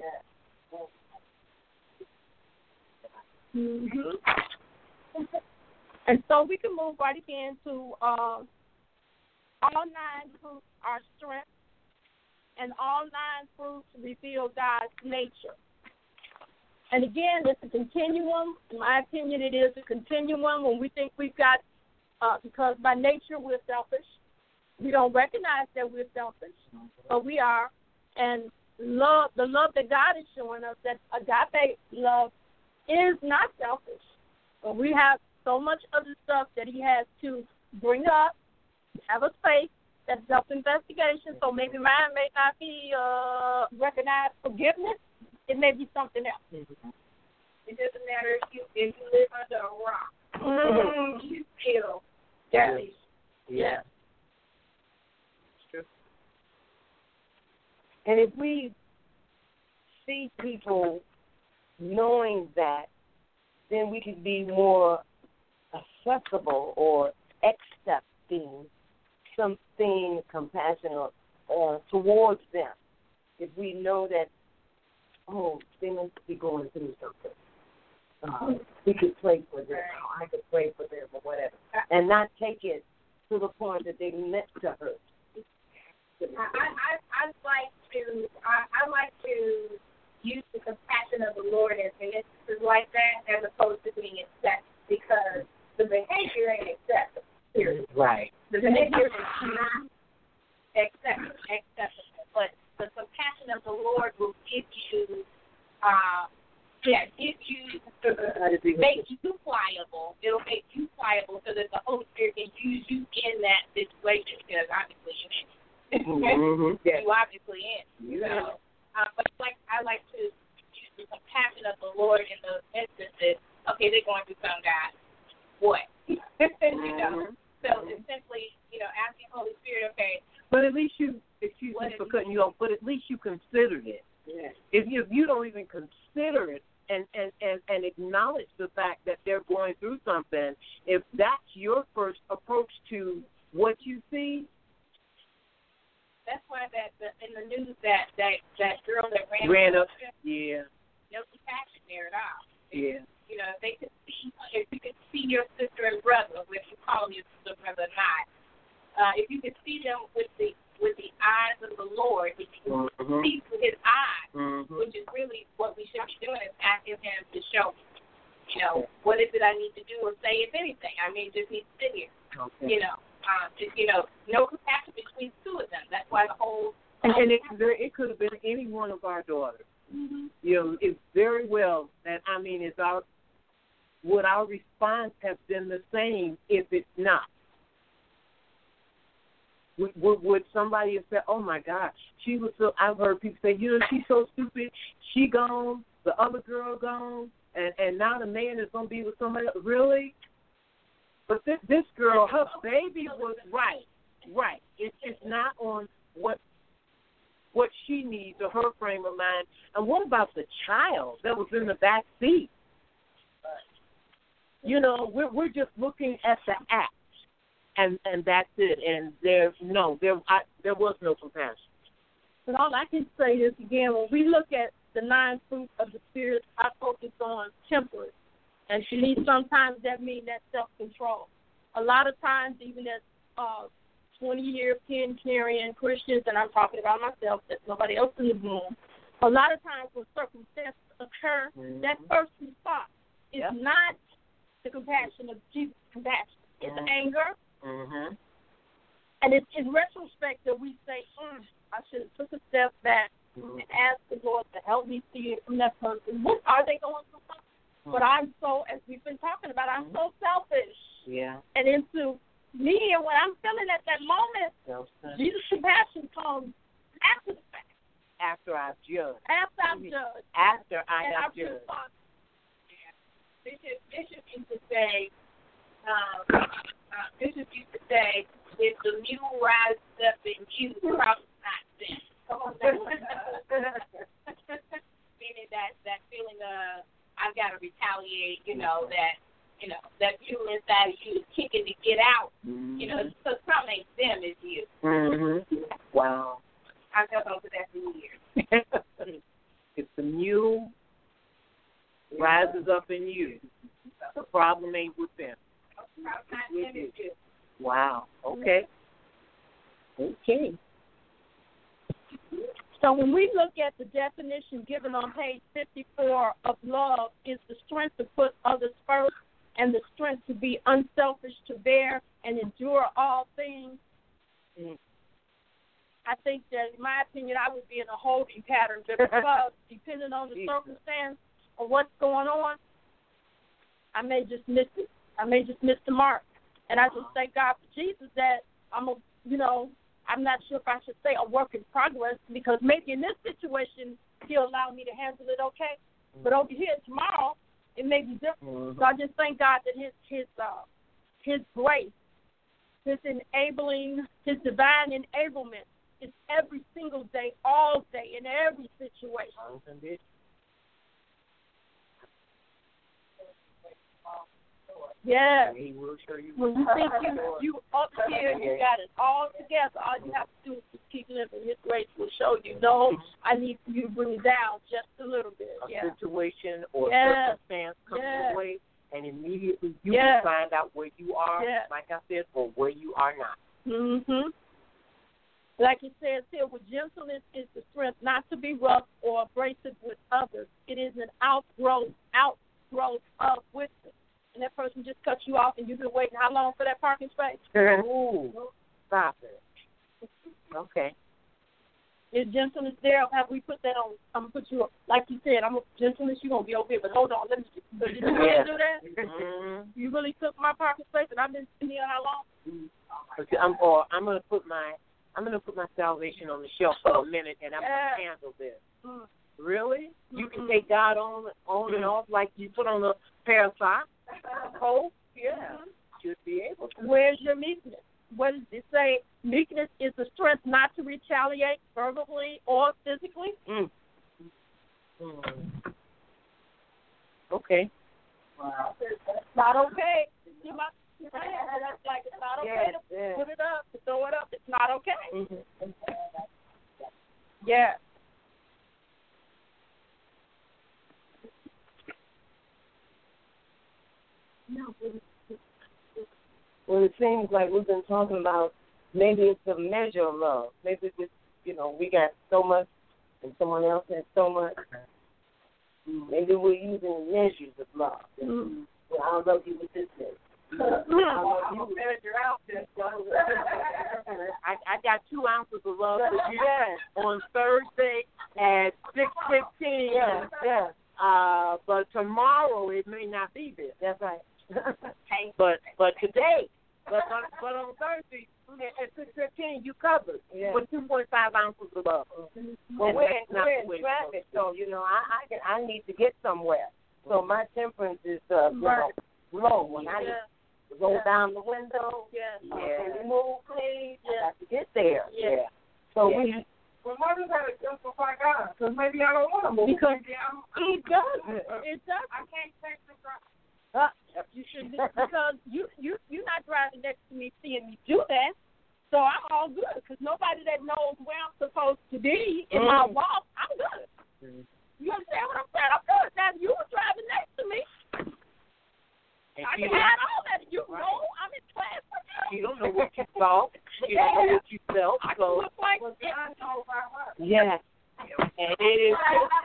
Mm-hmm. And so we can move right again to uh, all nine fruits are strength, and all nine fruits reveal God's nature. And again, it's a continuum. In my opinion, it is a continuum when we think we've got, uh, because by nature we're selfish. We don't recognize that we're selfish, but we are. And love, the love that God is showing us, that agape love is not selfish. But we have so much other stuff that he has to bring up, have a space, that's self-investigation. So maybe mine may not be uh, recognized forgiveness. It may be something else. Mm-hmm. It doesn't matter if you if you live under a rock. Mm-hmm. You feel yeah. Yeah. yeah. And if we see people knowing that, then we can be more accessible or accepting something compassionate uh, towards them. If we know that, oh, they must be going through something. Uh, we could pray for them. Or I could pray for them or whatever. And not take it to the point that they meant to hurt. I, I, I like to I, I like to use the compassion of the Lord in instances like that as opposed to being accepted, because the behavior ain't acceptable. Period. Right. The behavior is not acceptable, acceptable, but the compassion of the Lord will give you, uh, yeah, give you, make you pliable. It'll make you pliable so that the Holy Spirit can use you in that situation, because obviously you ain't. Mm-hmm. Yeah. You obviously in. You know. Uh, but like I like to use the compassion of the Lord in those instances. Okay, they're going through some guy. What? you know. So it's simply, you know, asking Holy Spirit, okay. But at least you, excuse me for cutting you off, but at least you considered it. Yeah. If you if you don't even consider it and, and, and, and acknowledge the fact that they're going through something, if that's your first approach to what you see. That's why that the, in the news that, that that girl that ran, ran up, yeah, no compassion there at all. Yeah. You know, if they could see, if you could see your sister and brother, whether you call them your sister and brother or not, uh, if you could see them with the with the eyes of the Lord, if you can Mm-hmm. see through His eyes, Mm-hmm. which is really what we should be doing, is asking Him to show me, you know, what is it I need to do or say, if anything. I mean, just need to sit here, Okay. you know. Um, just, you know, no compassion between two of them. That's why the whole And, and it, it could have been any one of our daughters. mm-hmm. You know, it's very well that, I mean, it's our, would our response have been the same if it's not? Would, would, would somebody have said, oh, my gosh, she was so, I've heard people say, you know, she's so stupid, she gone, the other girl gone, and, and now the man is going to be with somebody else. Really? But this, this girl, her baby was right, right. It, it's not on what what she needs or her frame of mind. And what about the child that was in the back seat? You know, we're we're just looking at the act, and and that's it. And there, no, there I, there was no compassion. But all I can say is, again, when we look at the nine fruits of the Spirit, I focus on temperance. And to me, sometimes that means that self-control. A lot of times, even as uh, twenty-year pen-carrying Christians, and I'm talking about myself, there's nobody else in the room, a lot of times when circumstances occur, mm-hmm. that first response is yep. not the compassion of Jesus' compassion. It's mm-hmm. anger. Mm-hmm. And it's in retrospect that we say, mm, I should have took a step back mm-hmm. and asked the Lord to help me see it from that person. What are they going through? Mm-hmm. But I'm so, as we've been talking about, I'm mm-hmm. so selfish. Yeah. And into me, and when I'm feeling at that moment, Self-centered. Jesus' compassion comes after the fact. After I've judged. After I've judged. After I and have I've judged. Bishop, Bishop used to say, um, uh, Bishop used to say, if the mule rises up in you, the problem's not them. Meaning that, that feeling of, I've got to retaliate, you know, that, you know, that mule inside of you is kicking to get out. Mm-hmm. You know, so the problem ain't them, it's you. Mm-hmm. Wow. I've held on to that for years. If the mule rises up in you, the problem ain't with them. With you. Wow. Okay. Okay. So when we look at the definition given on page fifty-four of love, is the strength to put others first and the strength to be unselfish, to bear and endure all things. Mm. I think that, in my opinion, I would be in a holding pattern because depending on the circumstance or what's going on, I may just miss it. I may just miss the mark. And I just thank God for Jesus that I'm a, you know, I'm not sure if I should say a work in progress because maybe in this situation He'll allow me to handle it okay. But over here tomorrow, it may be different. Mm-hmm. So I just thank God that His His uh, His grace, His enabling, His divine enablement is every single day, all day, in every situation. Yeah. He will show you. When you think you you up here, you got it all together. All you have to do is just keep living. His grace will show you. No, I need you to bring it down just a little bit. A yeah. situation or yes. circumstance comes yes. your way, and immediately you yes. can find out where you are, yes. like I said, or where you are not. Mhm. Like it says here, with gentleness is the strength not to be rough or abrasive with others. It is an outgrowth, outgrowth of wisdom. And that person just cuts you off, and you've been waiting how long for that parking space? Ooh, stop it. Okay. Is gentleness there? Have we put that on? I'm going to put you up. Like you said, I'm a, gentleness, you're going to be over here, but hold on. Let me. But did you really do that? Mm-hmm. You really took my parking space, and I've been sitting here how long? Mm-hmm. I'm, or I'm going to put my I'm going to put my salvation on the shelf for a minute, and I'm yeah. going to handle this. Mm. Really? Mm-hmm. You can take God on on and off like you put on a pair of socks? Cold? Yeah. Mm-hmm. Should be able to. Where's your meekness? What does it say? Meekness is the strength not to retaliate verbally or physically. Mm. Mm. Okay. Wow. It's not okay. You must, that's like it's not okay yes, to yes. put it up, to throw it up. It's not okay. Mm-hmm. Yeah. Well, it seems like we've been talking about maybe it's a measure of love. Maybe it's, you know, we got so much and someone else has so much. Maybe we're using measures of love. Mm-hmm. Well, I'll love you with this thing. You measure out this. I, I got two ounces of love for you on Thursday at six fifteen. Yeah, yeah. Uh, but tomorrow it may not be there. That's right. but but today, but but, but on Thursday at six fifteen you covered yeah. with two point five ounces of love. Well, and we're in, we're in way traffic, so you know I I, can, I need to get somewhere. So my temperance is uh, you know, low when I Yeah. roll Yeah. down the window. Yeah. Yeah. And move, please. Yeah. I got to get there. Yeah. So Yeah. we. Well, mother's got to justify God, because maybe I don't want to move. Because maybe I'm, it does. It does. I can't take the drive. Uh, you should because you you you're not driving next to me seeing me do that, so I'm all good. Because nobody that knows where I'm supposed to be in mm. my walk, I'm good. Mm. You understand what I'm saying? I'm good. Now you were driving next to me. And I can have all that. You right. know I'm in class with you. You don't know what you saw. You don't know what you felt. I so. look like well, God knows my heart. Yeah. And it is.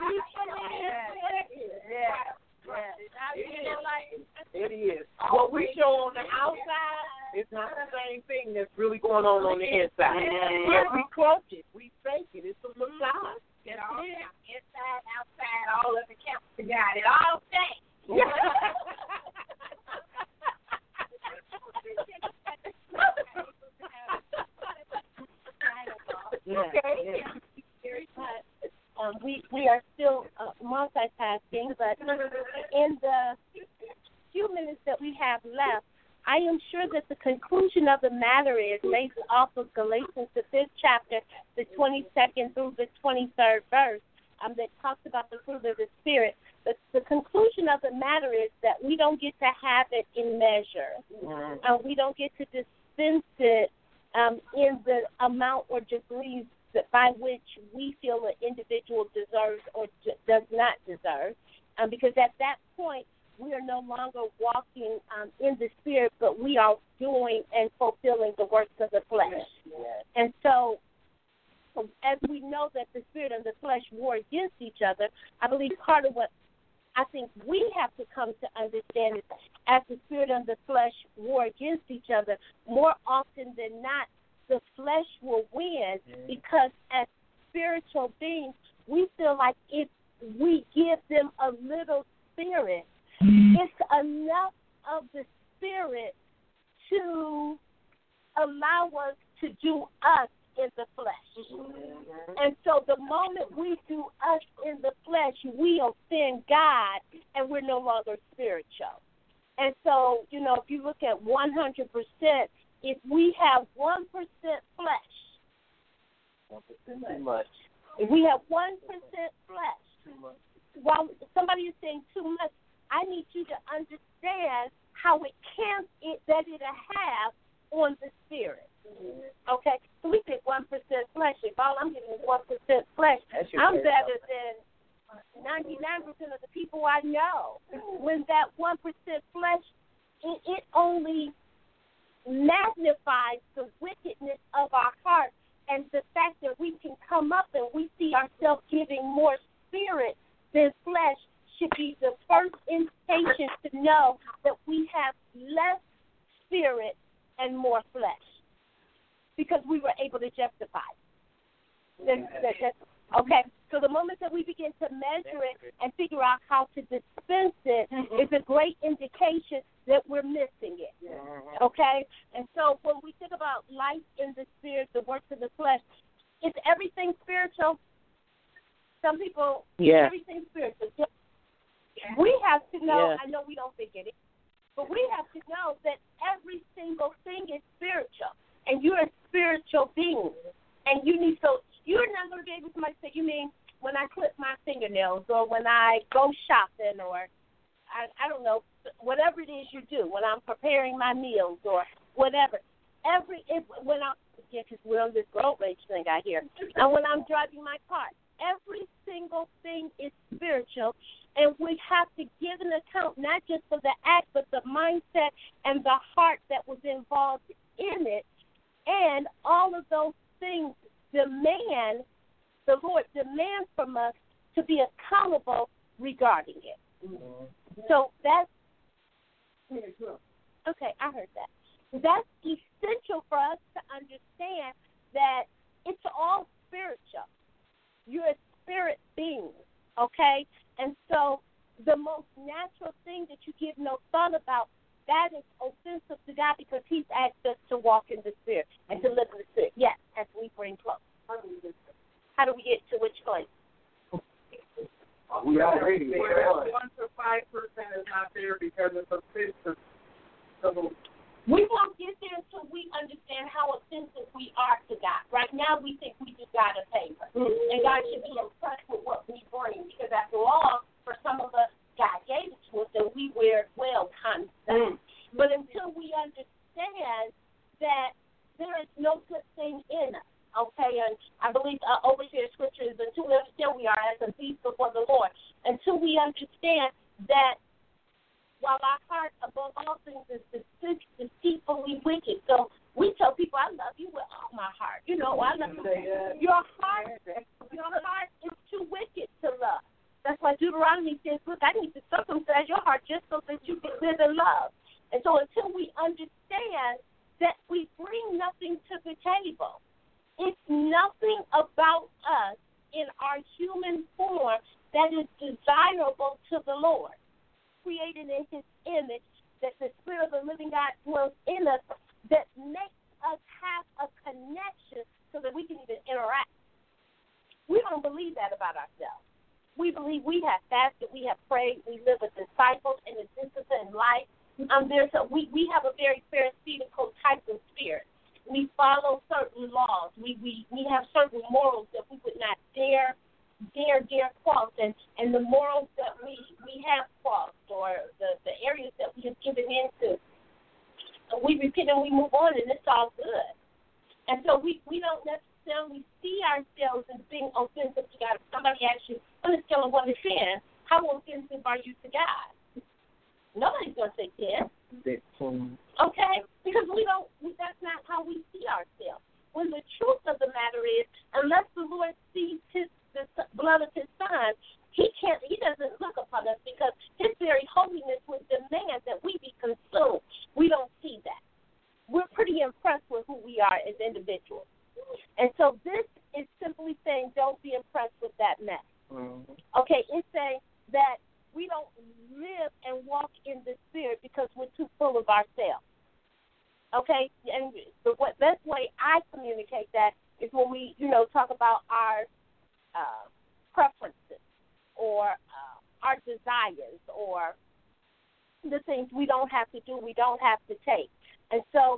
Yeah. Yeah. It is. What we show on the outside is not the same thing that's really going on on the inside. Yeah, we cloak it, we fake it. It's a facade. You know, inside, outside, all of it counts to God. It all things. Okay. Um, we we are still uh, multitasking, but in the few minutes that we have left, I am sure that the conclusion of the matter is based off of Galatians, the fifth chapter, the twenty-second through the twenty-third verse, um, that talks about the fruit of the Spirit. The, the conclusion of the matter is that we don't get to have it in measure. Mm-hmm. Uh, we don't get to dispense it um, in the amount or degrees that by which we feel an individual deserves or d- does not deserve, um, because at that point we are no longer walking um, in the Spirit, but we are doing and fulfilling the works of the flesh. Yes. And so, as we know that the Spirit and the flesh war against each other, I believe part of what I think we have to come to understand is as the Spirit and the flesh war against each other, more often than not, the flesh will win because as spiritual beings, we feel like if we give them a little spirit, it's enough of the Spirit to allow us to do us in the flesh. Mm-hmm. And so the moment we do us in the flesh, we offend God and we're no longer spiritual. And so, you know, if you look at one hundred percent, if we have one percent flesh, too much. If we have one percent flesh, too much. While somebody is saying too much, I need you to understand how it can it that it'll have on the Spirit. Mm-hmm. Okay? So we pick one percent flesh. If all I'm getting is one percent flesh, I'm better than ninety-nine percent of the people I know. When that one percent flesh, it, it only magnifies the wickedness of our heart, and the fact that we can come up and we see ourselves giving more spirit than flesh should be the first indication to know that we have less spirit and more flesh, because we were able to justify it. That, that, that, okay, so the moment that we begin to measure it and figure out how to dispense it is a great indication that we're missing it. Okay? And so when we think about life in the Spirit, the works of the flesh, is everything spiritual? Some people, yeah. everything spiritual. We have to know, yeah. I know we don't think it is, but we have to know that every single thing is spiritual, and you're a spiritual being, and you need, so you're not going to be able to somebody say, you mean when I clip my fingernails, or when I go shopping, or I, I don't know, whatever it is you do, when I'm preparing my meals, or whatever. Every, if, when I'm, yeah, because we're on this road rage thing I hear, and when I'm driving my car, every single thing is spiritual, and we have to give an account not just for the act, but the mindset and the heart that was involved in it. And all of those things demand, the Lord demands from us to be accountable regarding it. Mm-hmm. So that's, okay, I heard that. That's essential for us to understand that it's all spiritual. You're a spirit being, okay? And so the most natural thing that you give no thought about, that is offensive to God because he's asked us to walk in the Spirit and to live in the Spirit. Yes, as we bring close. How do we get to which place? We already there. One to five percent is not there because it's offensive. So we won't get there until we understand how offensive we are to God. Right now, we think we do God a favor, mm-hmm. and God should be impressed with what we bring because, after all, for some of us, God gave it to us, and we wear it well constantly. Mm-hmm. But until we understand that there is no good thing in us. Okay, and I believe uh, over here scripture is until we understand we are as a beast before the Lord. Until we understand that while our heart above all things is deceitfully wicked. So we tell people, I love you with all my heart. You know, I love you. Your heart, your heart is too wicked to love. That's why Deuteronomy says, look, I need to circumcise your heart just so that you can live in love. And so until we understand that we bring nothing to the table, it's nothing about us in our human form that is desirable to the Lord. Created in his image, that the Spirit of the living God dwells in us, that makes us have a connection so that we can even interact. We don't believe that about ourselves. We believe we have fasted, we have prayed, we live as disciples in a disciplined life. Um, there's a, we, we have a very pharisaical type of spirit. We follow certain laws. We, we we have certain morals that we would not dare, dare, dare cross. And, and the morals that we, we have crossed or the, the areas that we have given into, we repent and we move on, and it's all good. And so we, we don't necessarily see ourselves as being offensive to God. If somebody asks you, on a scale of one to ten, how offensive are you to God? Nobody's going to say ten. Okay? Because we don't, we, that's not how we see ourselves. When the truth of the matter is, unless the Lord sees his, the blood of his son, he can't, he doesn't look upon us because his very holiness would demand that we be consumed. We don't see that. We're pretty impressed with who we are as individuals. And so this is simply saying don't be impressed with that mess. Mm-hmm. Okay? It's saying that we don't live and walk in the Spirit because we're too full of ourselves. Okay? And the best way I communicate that is when we, you know, talk about our uh, preferences or uh, our desires or the things we don't have to do, we don't have to take. And so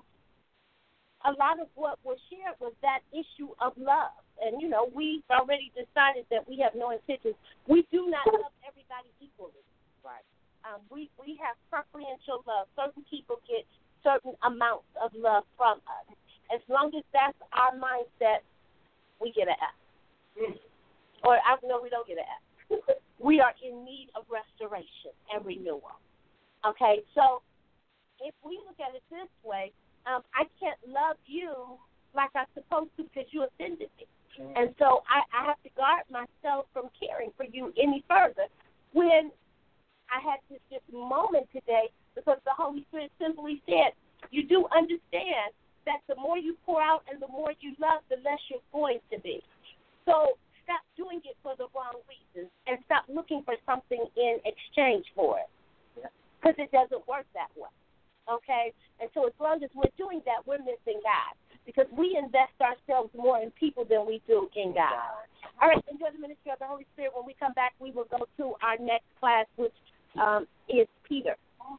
a lot of what was shared was that issue of love. And, you know, we've already decided that we have no intentions. We do not love everybody equally. Right. Um, we, we have preferential love. Certain people get certain amounts of love from us. As long as that's our mindset, we get an F. Mm. Or, I know we don't get an F. We are in need of restoration and renewal. Okay, so if we look at it this way, um, I can't love you like I'm supposed to because you offended me. And so I, I have to guard myself from caring for you any further. When I had this just moment today because the Holy Spirit simply said, you do understand that the more you pour out and the more you love, the less you're going to be. So stop doing it for the wrong reasons and stop looking for something in exchange for it because it doesn't work that way. Okay? And so as long as we're doing that, we're missing God. Because we invest ourselves more in people than we do in God. All right, enjoy the ministry of the Holy Spirit. When we come back, we will go to our next class, which um, is Peter.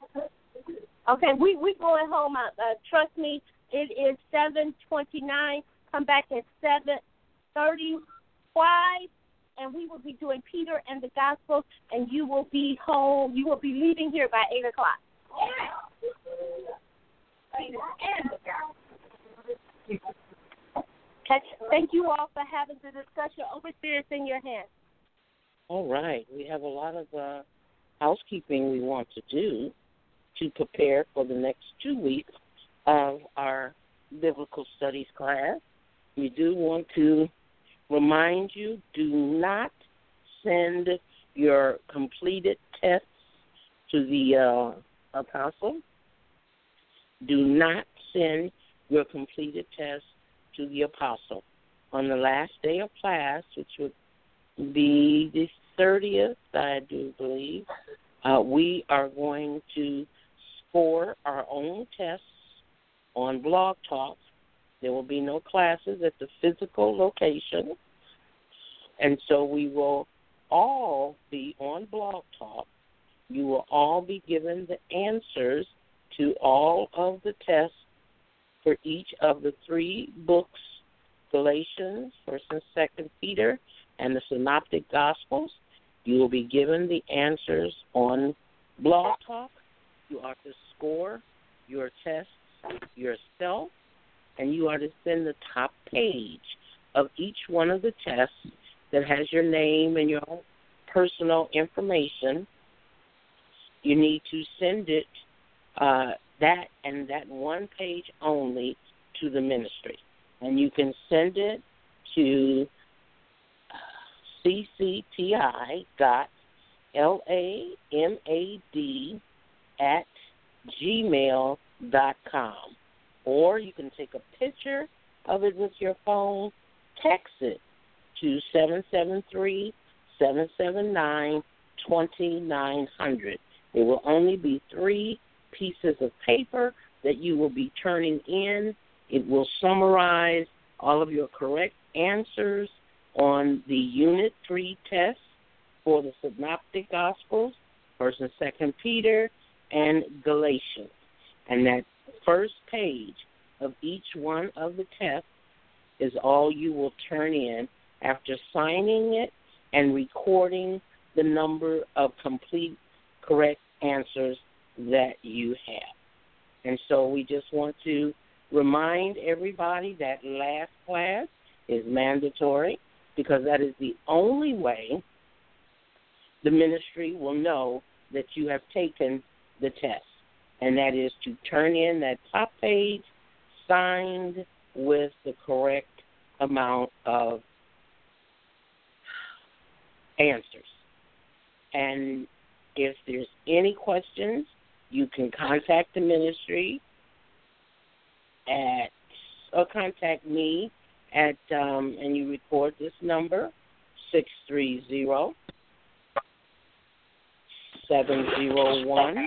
Okay, we we going home. Uh, uh, trust me, it is seven twenty-nine. Come back at seven thirty-five, and we will be doing Peter and the Gospel, and you will be home. You will be leaving here by eight o'clock. Peter and the Gospel. Okay. Thank you all for having the discussion. Overseer, it's in your hands. All right. We have a lot of uh, housekeeping we want to do to prepare for the next two weeks of our biblical studies class. We do want to remind you, do not send your completed tests to the uh, apostle. Do not send your completed tests to the apostle. On the last day of class, which would be the thirtieth, I do believe, uh, we are going to score our own tests on Blog Talk. There will be no classes at the physical location, and so we will all be on Blog Talk. You will all be given the answers to all of the tests for each of the three books, Galatians, First and Second Peter, and the Synoptic Gospels. You will be given the answers on Blog Talk. You are to score your tests yourself, and you are to send the top page of each one of the tests that has your name and your own personal information. You need to send it, uh, that and that one page only, to the ministry. And you can send it to c c t i dot lamad at gmail dot com. Or you can take a picture of it with your phone, text it to seven seven three, seven seven nine, two nine zero zero. There will only be three pieces of paper that you will be turning in. It will summarize all of your correct answers on the Unit three test for the Synoptic Gospels, First and Second Peter, and Galatians. And that first page of each one of the tests is all you will turn in after signing it and recording the number of complete, correct answers that you have. And so we just want to remind everybody that last class is mandatory, because that is the only way the ministry will know that you have taken the test, and that is to turn in that top page signed with the correct amount of answers. And if there's any questions, you can contact the ministry at, or contact me at, um, and you record this number, six three zero, seven zero one,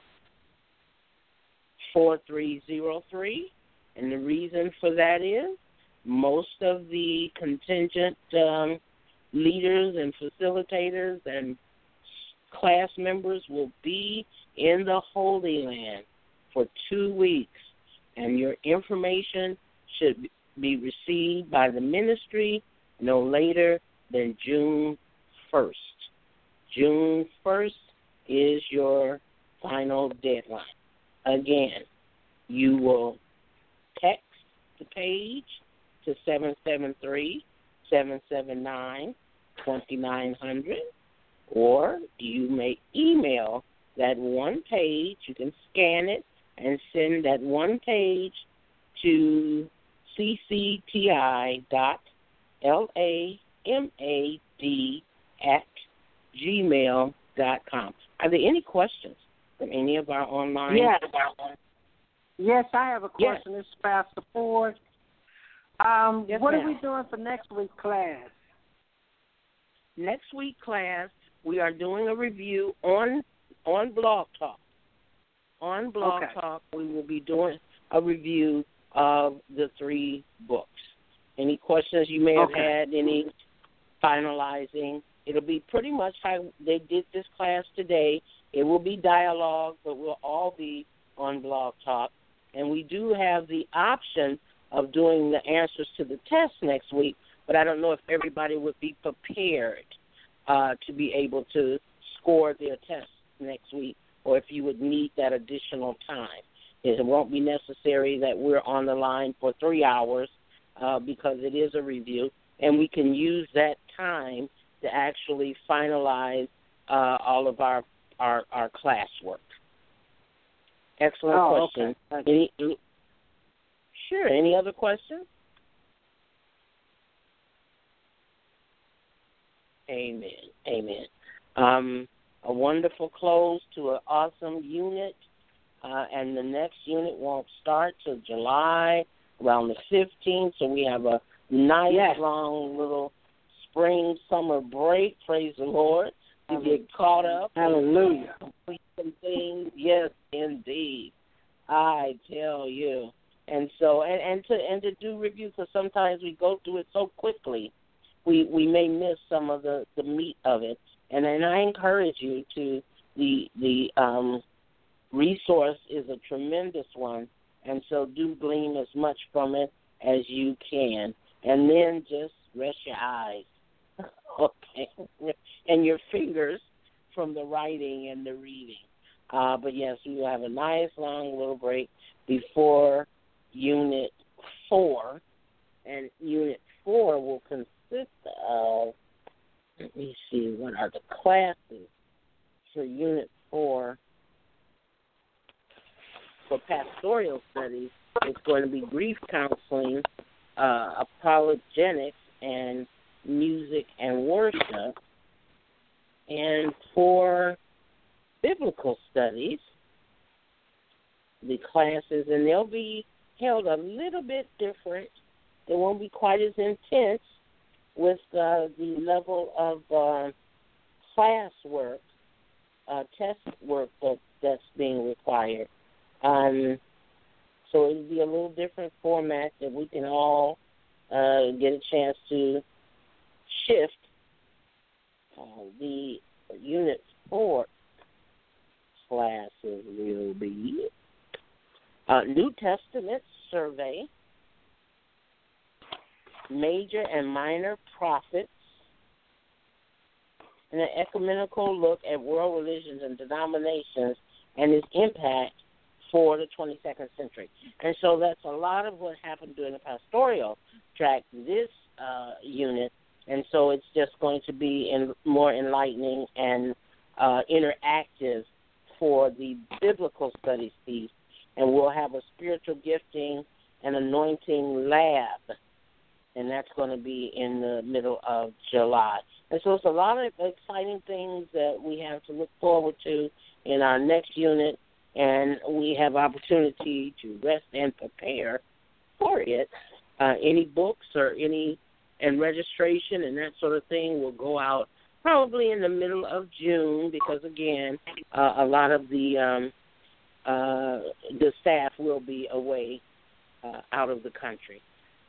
four three zero three. And the reason for that is most of the contingent um, leaders and facilitators and class members will be in the Holy Land for two weeks, and your information should be received by the ministry no later than June first. June first is your final deadline. Again, you will text the page to seven seven three, seven seven nine, two nine zero zero, or you may email that one page. You can scan it and send that one page to c c t i dot lamad at gmail dot com. Are there any questions from any of our online? Yes. Yes, I have a question. Yes. This is Pastor Ford. Um, yes, what ma'am. are we doing for next week's class? Next week class, we are doing a review on on Blog Talk. On Blog Okay. Talk, we will be doing a review of the three books. Any questions you may have Okay. had, any finalizing, it'll be pretty much how they did this class today. It will be dialogue, but we'll all be on Blog Talk. And we do have the option of doing the answers to the test next week, but I don't know if everybody would be prepared uh, to be able to score their tests next week, or if you would need that additional time. It won't be necessary that we're on the line for three hours uh, because it is a review, and we can use that time to actually finalize uh, all of our, our, our classwork. Excellent Oh, question. okay. Any, any, sure. Any other questions? Amen. Amen. Um, a wonderful close to an awesome unit, uh, and the next unit won't start till July, around the fifteenth, so we have a nice Yes. long little spring, summer break, praise the Lord, to get caught up. Hallelujah. Complete some things. Yes, indeed. I tell you. And so, and, and to and to do reviews, because sometimes we go through it so quickly, we we may miss some of the, the meat of it. And and I encourage you to the the um, resource is a tremendous one, and so do glean as much from it as you can, and then just rest your eyes, okay, and your fingers from the writing and the reading. Uh, but yes, we will have a nice long little break before Unit Four, and Unit Four will consist of. Let me see, what are the classes for Unit four for pastoral studies? It's going to be grief counseling, uh, apologetics, and music and worship. And for biblical studies, the classes, and they'll be held a little bit different. They won't be quite as intense with uh, the level of uh, class work, uh, test work that, that's being required. Um, so it'll be a little different format that we can all uh, get a chance to shift. Uh, the Unit four classes will be uh, New Testament survey, major and minor prophets, and an ecumenical look at world religions and denominations and its impact for the twenty-second century. And so that's a lot of what happened during the pastoral track, this uh, unit, and so it's just going to be in, more enlightening and uh, interactive for the biblical studies piece. And we'll have a spiritual gifting and anointing lab, and that's going to be in the middle of July. And so it's a lot of exciting things that we have to look forward to in our next unit, and we have opportunity to rest and prepare for it. Uh, any books or any, and registration and that sort of thing will go out probably in the middle of June because, again, uh, a lot of the um, uh, the staff will be away uh, out of the country.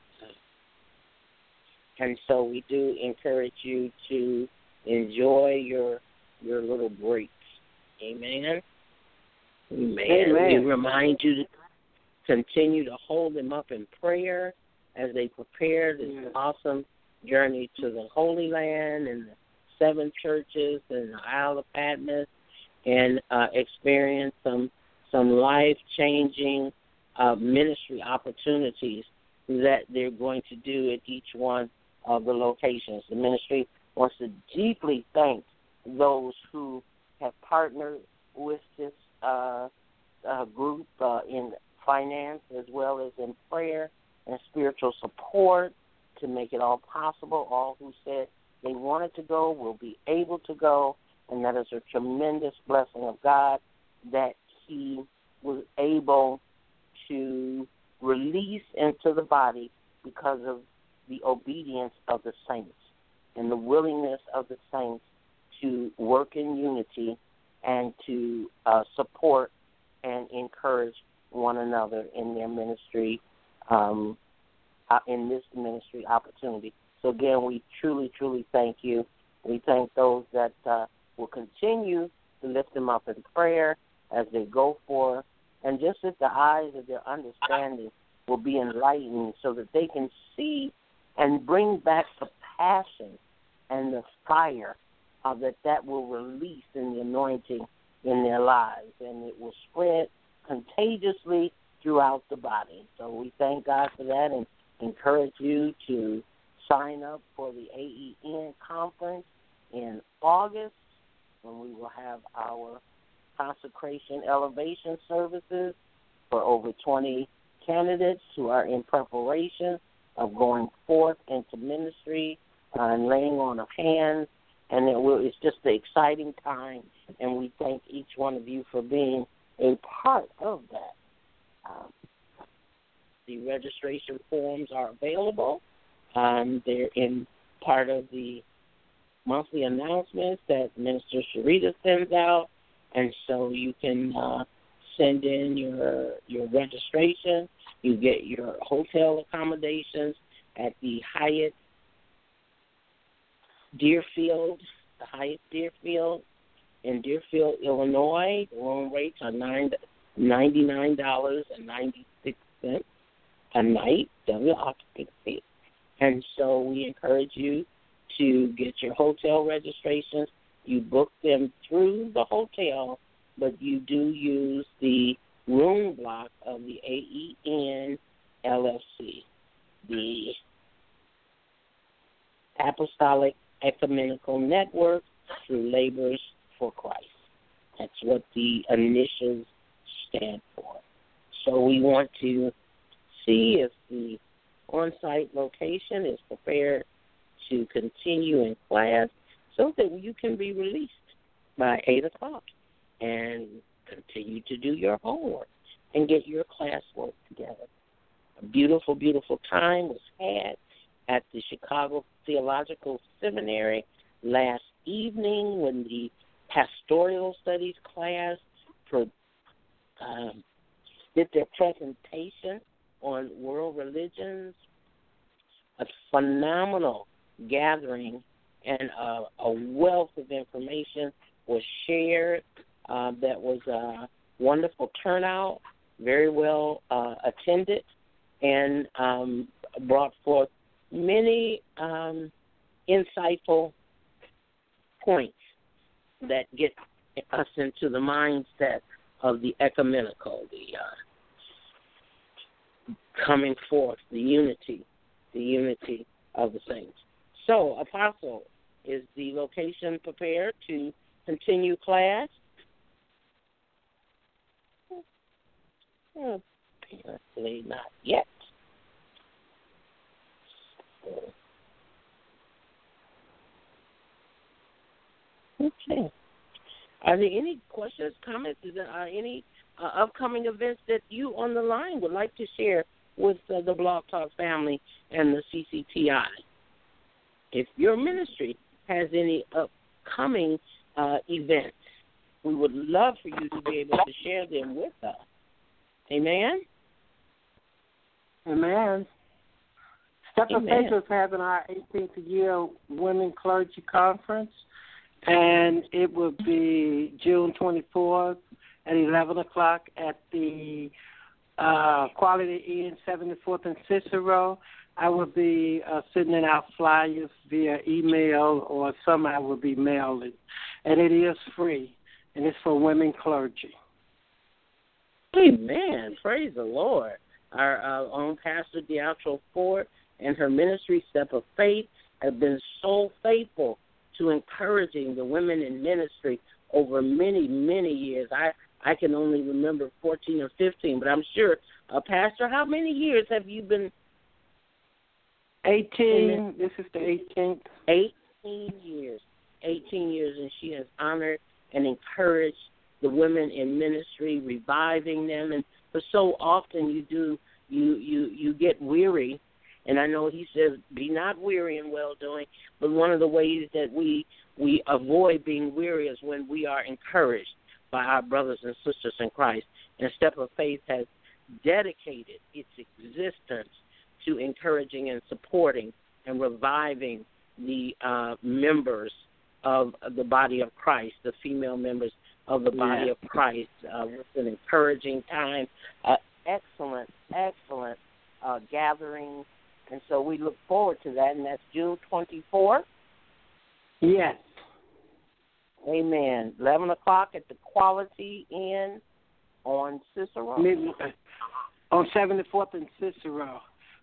And so we do encourage you to enjoy your your little breaks. Amen. Amen. Amen. We remind you to continue to hold them up in prayer as they prepare this Yes. awesome journey to the Holy Land and the seven churches and the Isle of Patmos, and uh, experience some some life-changing uh, ministry opportunities that they're going to do at each one of the locations. The ministry wants to deeply thank those who have partnered with this uh, uh, group uh, in finance as well as in prayer and spiritual support to make it all possible. All who said they wanted to go will be able to go, and that is a tremendous blessing of God that he was able to release into the body because of the obedience of the saints and the willingness of the saints to work in unity and to uh, support and encourage one another in their ministry, um, uh, in this ministry opportunity. So again, we truly, truly thank you. We thank those that uh, will continue to lift them up in prayer as they go forth, and just that the eyes of their understanding will be enlightened so that they can see and bring back the passion and the fire uh, that that will release in the anointing in their lives, and it will spread contagiously throughout the body. So we thank God for that, and encourage you to sign up for the A E N conference in August, when we will have our consecration elevation services for over twenty candidates who are in preparation of going forth into ministry uh, and laying on of hands. And it will, it's just an exciting time, and we thank each one of you for being a part of that. Um, the registration forms are available. Um, they're in part of the monthly announcements that Minister Sharita sends out, and so you can uh, send in your your registration. You get your hotel accommodations at the Hyatt Deerfield, the Hyatt Deerfield in Deerfield, Illinois. The room rates are ninety-nine dollars and ninety-six cents a night, double occupancy. And so we encourage you to get your hotel registrations. You book them through the hotel, but you do use the room block of the A E N L F C, the Apostolic Ecumenical Network through Labors for Christ. That's what the initials stand for. So we want to see if the on-site location is prepared to continue in class so that you can be released by eight o'clock and continue to do your homework and get your classwork together. A beautiful, beautiful time was had at the Chicago Theological Seminary last evening when the Pastoral Studies class pro, um, did their presentation on world religions. A phenomenal gathering and uh, a wealth of information was shared. Uh, that was a wonderful turnout, very well uh, attended, and um, brought forth many um, insightful points that get us into the mindset of the ecumenical, the uh, coming forth, the unity, the unity of the saints. So, Apostle, is the location prepared to continue class? Apparently not yet. Okay. Are there any questions, comments? Is there uh, any uh, upcoming events that you on the line would like to share with uh, the Blog Talk family and the C C T I? If your ministry has any upcoming uh, events, we would love for you to be able to share them with us. Amen? Amen. Step of Amen. Faith is having our eighteenth year Women Clergy Conference, and it will be June twenty-fourth at eleven o'clock at the uh, Quality Inn, seventy-fourth and Cicero. I will be uh, sending out flyers via email, or some I will be mailing, and it is free, and it's for women clergy. Amen. Praise the Lord. Our uh, own Pastor Deontro Ford and her ministry, Step of Faith, have been so faithful to encouraging the women in ministry over many, many years. I, I can only remember fourteen or fifteen, but I'm sure, uh, Pastor, how many years have you been? eighteen. This is the eighteenth. eighteen years. eighteen years, and she has honored and encouraged the women in ministry, reviving them. And but so often you do, you, you, you get weary. And I know he says, be not weary in well-doing, but one of the ways that we we avoid being weary is when we are encouraged by our brothers and sisters in Christ. And Step of Faith has dedicated its existence to encouraging and supporting and reviving the uh, members of the body of Christ, the female members of the body yeah. of Christ. Uh, it's an encouraging time, uh, excellent, excellent uh, gathering. And so we look forward to that, and that's June twenty-fourth. Yes. Amen. eleven o'clock at the Quality Inn on Cicero. Mid- on seventy-fourth and Cicero.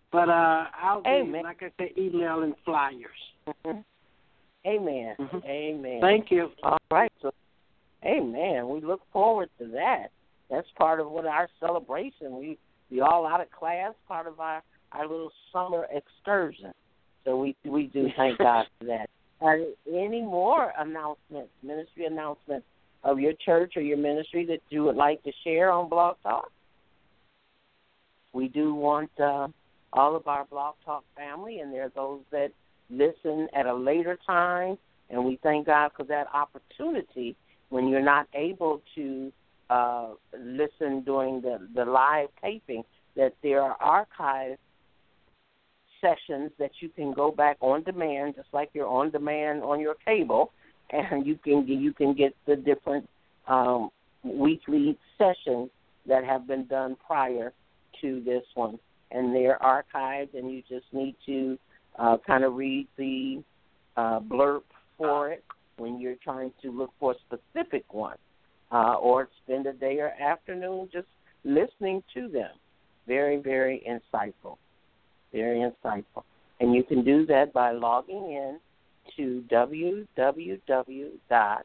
But uh, I'll be, Amen. like I said, emailing flyers. Mm-hmm. Amen. Mm-hmm. Amen. Thank you. All right. So, amen. We look forward to that. That's part of what our celebration. We we all out of class, part of our, our little summer excursion. So we we do thank God for that. Are there any more announcements, ministry announcements of your church or your ministry that you would like to share on Blog Talk? We do want uh, all of our Blog Talk family, and there are those that listen at a later time, and we thank God for that opportunity when you're not able to uh, listen during the, the live taping, that there are archive sessions that you can go back on demand, just like you're on demand on your cable, and you can you can get the different um, weekly sessions that have been done prior to this one, and they're archived, and you just need to uh, kind of read the uh, blurb for it when you're trying to look for a specific one, uh, or spend a day or afternoon just listening to them. Very, very insightful. Very insightful. And you can do that by logging in to w w w dot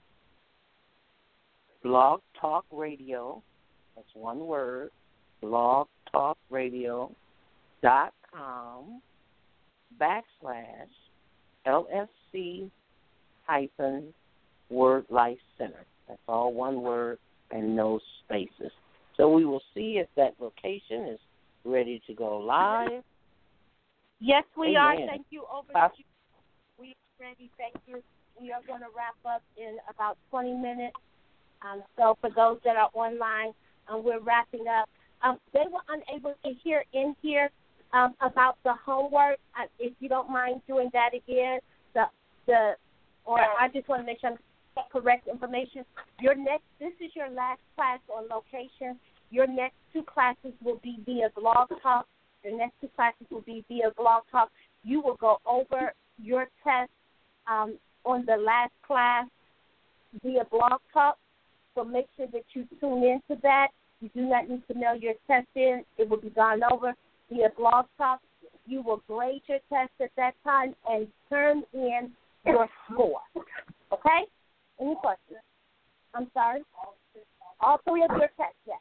blog talk radio, that's one word, blog talk radio dot com backslash L S C hyphen Word Life Center. That's all one word and no spaces. So we will see if that location is ready to go live. Yes, we Amen. are. Thank you. Over Uh, to you. We are ready. Thank you. We are going to wrap up in about twenty minutes. Um, so for those that are online, um, we're wrapping up. Um, they were unable to hear in here um, about the homework. Uh, if you don't mind doing that again, the the or I just want to make sure I'm getting correct information. Your next, this is your last class on location. Your next two classes will be via Blog Talk. The next two classes will be via Blog Talk. You will go over your test um, on the last class via Blog Talk. So make sure that you tune into that. You do not need to mail your test in. It will be gone over via Blog Talk. You will grade your test at that time and turn in your score. Okay? Any questions? I'm sorry? All three of your tests, yes.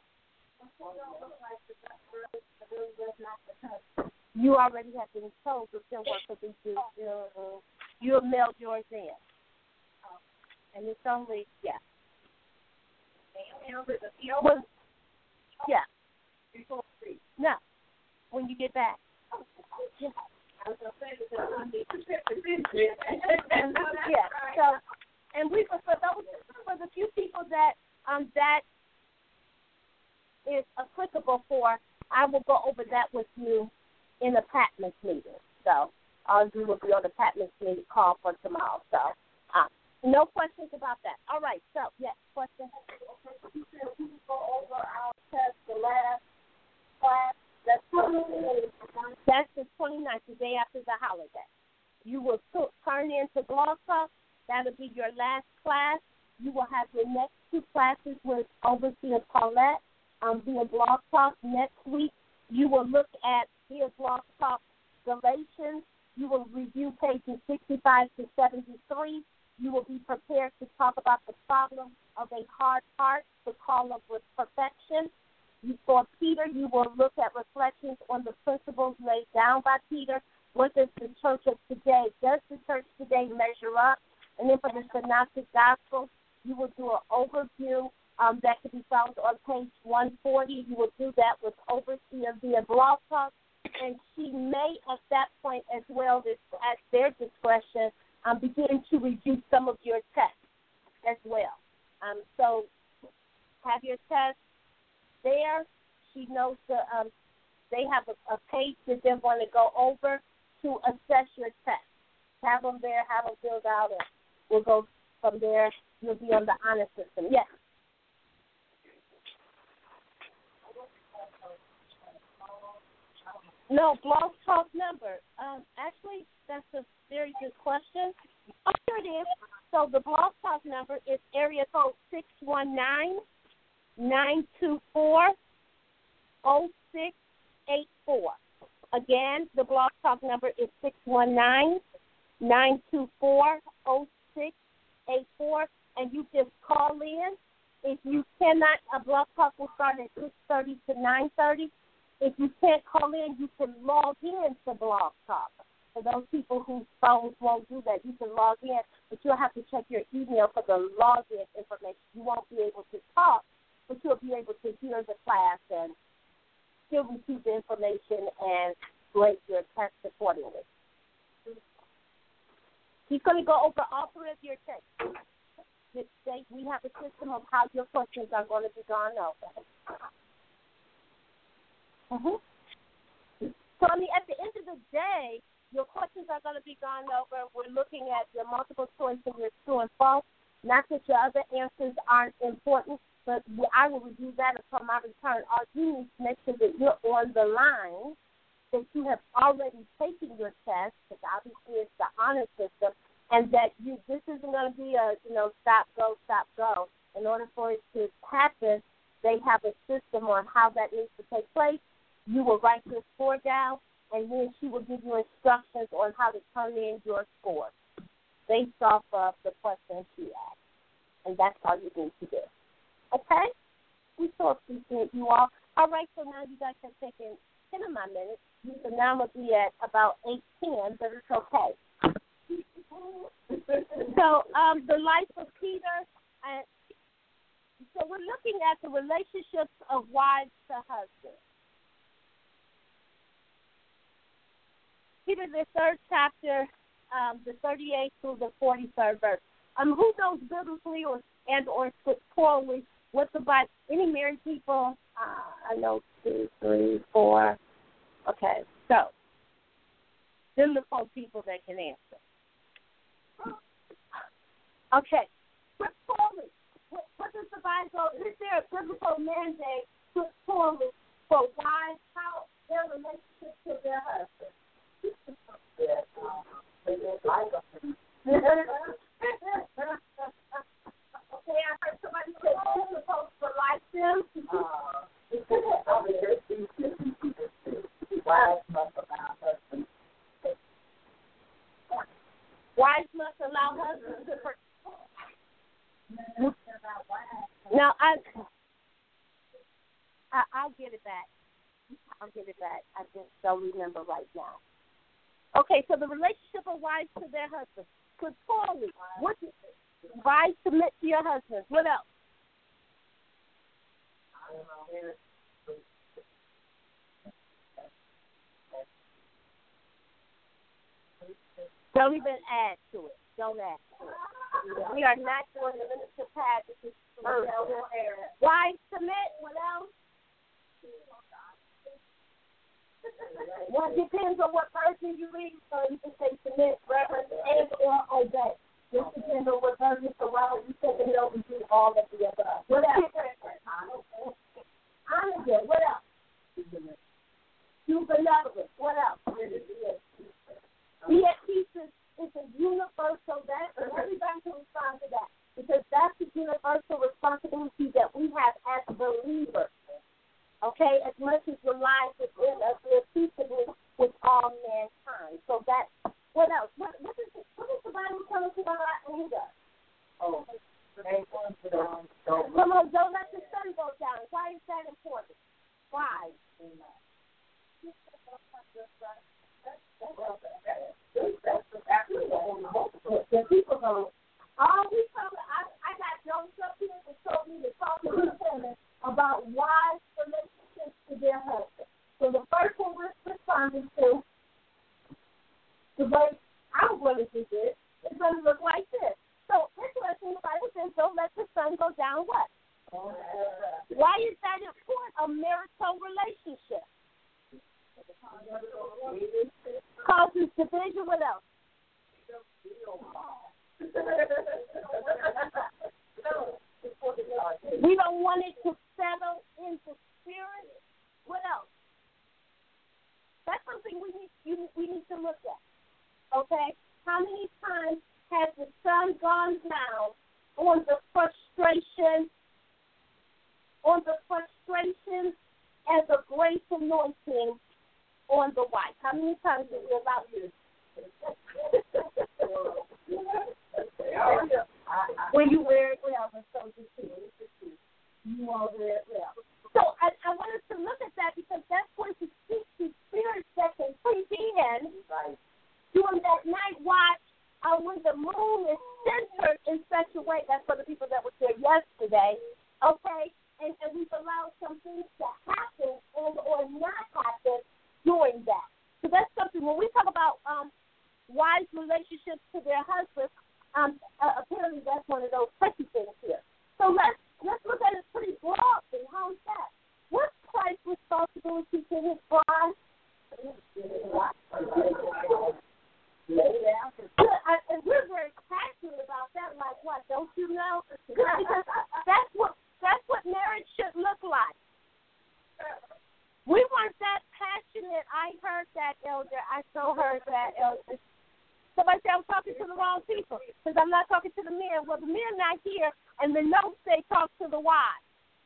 You already have been told the work will be due. You have mailed yours in. And it's only, yeah. Well, yeah. No. When you get back. Yeah. Yeah. So, and we for those for the few people that um that is applicable for, I will go over that with you in the Patmos meeting. So all of you will be on the Patmos meeting call for tomorrow. So uh, no questions about that. All right. So yes, question. You said we will go over our test the last class. That's That's the twenty-ninth, the day after the holiday. You will t- turn into Blog Talk. That'll be your last class. You will have your next two classes with Overseer Paulette um, via Blog Talk. Next week, you will look at via Blog Talk Galatians. You will review pages sixty-five to seventy-three. You will be prepared to talk about the problem of a hard heart, the call of perfection. For Peter, you will look at reflections on the principles laid down by Peter. What does the church of today, does the church today measure up? And then for the Synoptic Gospel, you will do an overview um, that can be found on page one forty. You will do that with Overseer via Blog Talk. And she may, at that point as well, this, at their discretion, um, begin to review some of your tests as well. Um, so have your tests there. She knows the um, they have a, a page that they're going to go over to assess your test. Have them there, have them filled out, and we'll go from there. You'll be on the honor system. Yes. No, Blog Talk number. Um, actually, that's a very good question. Oh, here it is. So the Blog Talk number is area code six one nine, nine two four, oh six eight four. Again, the Blog Talk number is six one nine, nine two four, zero six eight four, and you just call in. If you cannot, a Blog Talk will start at six thirty to nine thirty. If you can't call in, you can log in to Blog Talk. For those people whose phones won't do that, you can log in, but you'll have to check your email for the login information. You won't be able to talk, but you'll be able to hear the class and still receive the information and grade your test accordingly. He's going to go over all three of your tests. This day, we have a system of how your questions are going to be gone over. Mm-hmm. So, I mean, at the end of the day, your questions are going to be gone over. We're looking at your multiple choice and your true and false. Not that your other answers aren't important, but I will review that upon my return. All you need to make sure that you're on the line, that you have already taken your test, because obviously it's the honor system, and that you this isn't going to be a, you know, stop, go, stop, go. In order for it to happen, they have a system on how that needs to take place. You will write your score down, and then she will give you instructions on how to turn in your score based off of the questions she asked. And that's all you need to do. Okay? We so appreciate you all. All right, so now you guys have taken ten of my minutes. So now we'll be at about eight ten, but it's okay. So um, the life of Peter, uh, so we're looking at the relationships of wives to husbands. Peter, the third chapter, um, the thirty-eighth through the forty-third verse. Um, who knows biblically or and or scripturally what the Bible? Any married people? Uh, I know two, three, four. Okay, so then the four people that can answer. Okay, scripturally, what, what does the Bible? Is there a biblical mandate scripturally for wives how their relationship to their husband? Okay, I heard somebody say you're supposed to like them. Wives must allow husbands. Wives must allow husbands to. Now I, I, I'll get it back. I'll get it back. I just don't remember right now. Okay, so the relationship of wives to their husbands. Scripturally, what wives submit to your husbands. What else? Don't even add to it. Don't add to it. We are not doing the minister pad. This is first. Wives submit. What else? Well, it depends on what version you read. So you can say submit, reverence, and or obey. Just depends on what version. So while you say it over, do all of the above. What else? Honor good. What else? Do benevolence. What else? Be at peace is, is a universal. That everybody can respond to that because that's the universal responsibility that we have as believers. Okay, as much as the lives within us live peaceably with all mankind. So that, what else? What, what, is, it, what is the Bible tell us about our anger? Oh, come on, don't let the sun go down. Why is that important? Why? The people go, oh, we told, I, I got jokes up here that told me to talk to the about wise relationships to their husband. So the first one we're responding to, the way I'm going to do this, is going to look like this. So interesting, the Bible says, don't let the sun go down what? Why is that important? A marital relationship. Causes division. What else? We don't want it to settle into spirit. What else? That's something we need you, we need to look at. Okay? How many times has the sun gone down on the frustration, on the frustration and the grace anointing on the wife? How many times did we allow you? When you wear it well, and so do you. You all wear it well. So I, I wanted to look at that because that's going to speak to spirits that can creep in during that night watch uh, when the moon is centered in such a way. That's for the people that were there yesterday. Okay? And, and we've allowed some things to happen and or not happen during that. So that's something, when we talk about um, wives' relationships to their husbands, um, uh, apparently that's one of those tricky things here. So let's let's look at it pretty broadly. How's that? What's Christ's responsibility to his bride? I, and we're very passionate about that. Like what? Don't you know? Because that's what that's what marriage should look like. We weren't that passionate. I heard that, Elder. I so heard that, Elder. Somebody said I'm talking to the wrong people because I'm not talking to the men. Well, the men not here, and the notes say talk to the wives.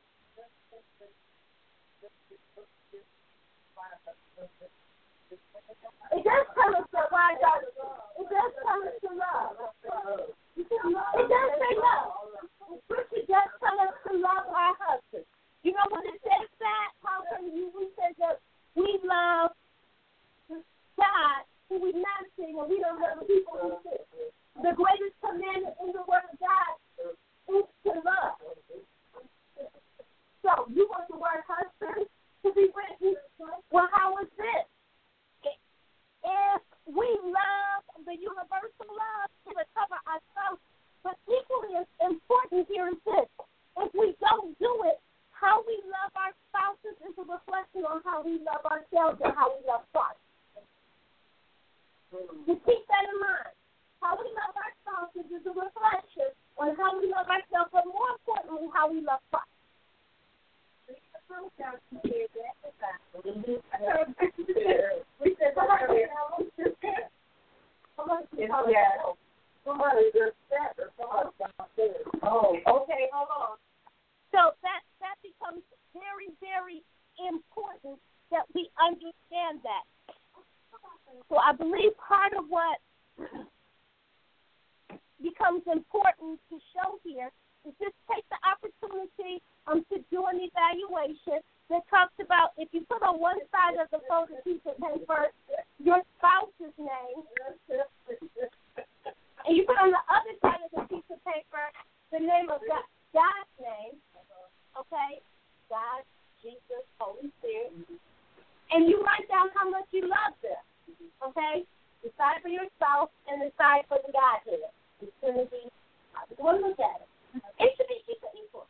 It does tell us that wives are. It does tell us to love. It does say love. It does tell us to love our husbands. You know when it says that? How can you? We say that we love God, who we not sing, and we don't love the people who sing. The greatest commandment in the Word of God is to love. So you want the word husband to be written? Well, how is this? If we love the universal love, to cover ourselves, but equally as important here is this: if we don't do it, how we love our spouses is a reflection on how we love ourselves and how we love Christ. To keep that in mind. How we love our spouses is a reflection on how we love ourselves, but more importantly, how we love Christ. Oh, okay, hold on. So that that becomes very, very important that we understand that. So I believe part of what becomes important to show here is just take the opportunity um, to do an evaluation that talks about if you put on one side of the folded piece of paper your spouse's name, and you put on the other side of the piece of paper the name of God, God's name, okay, God, Jesus, Holy Spirit, and you write down how much you love them, okay? Decide for yourself and decide for the Godhead. It's going to be, we'll look at it. It should be equal. equal.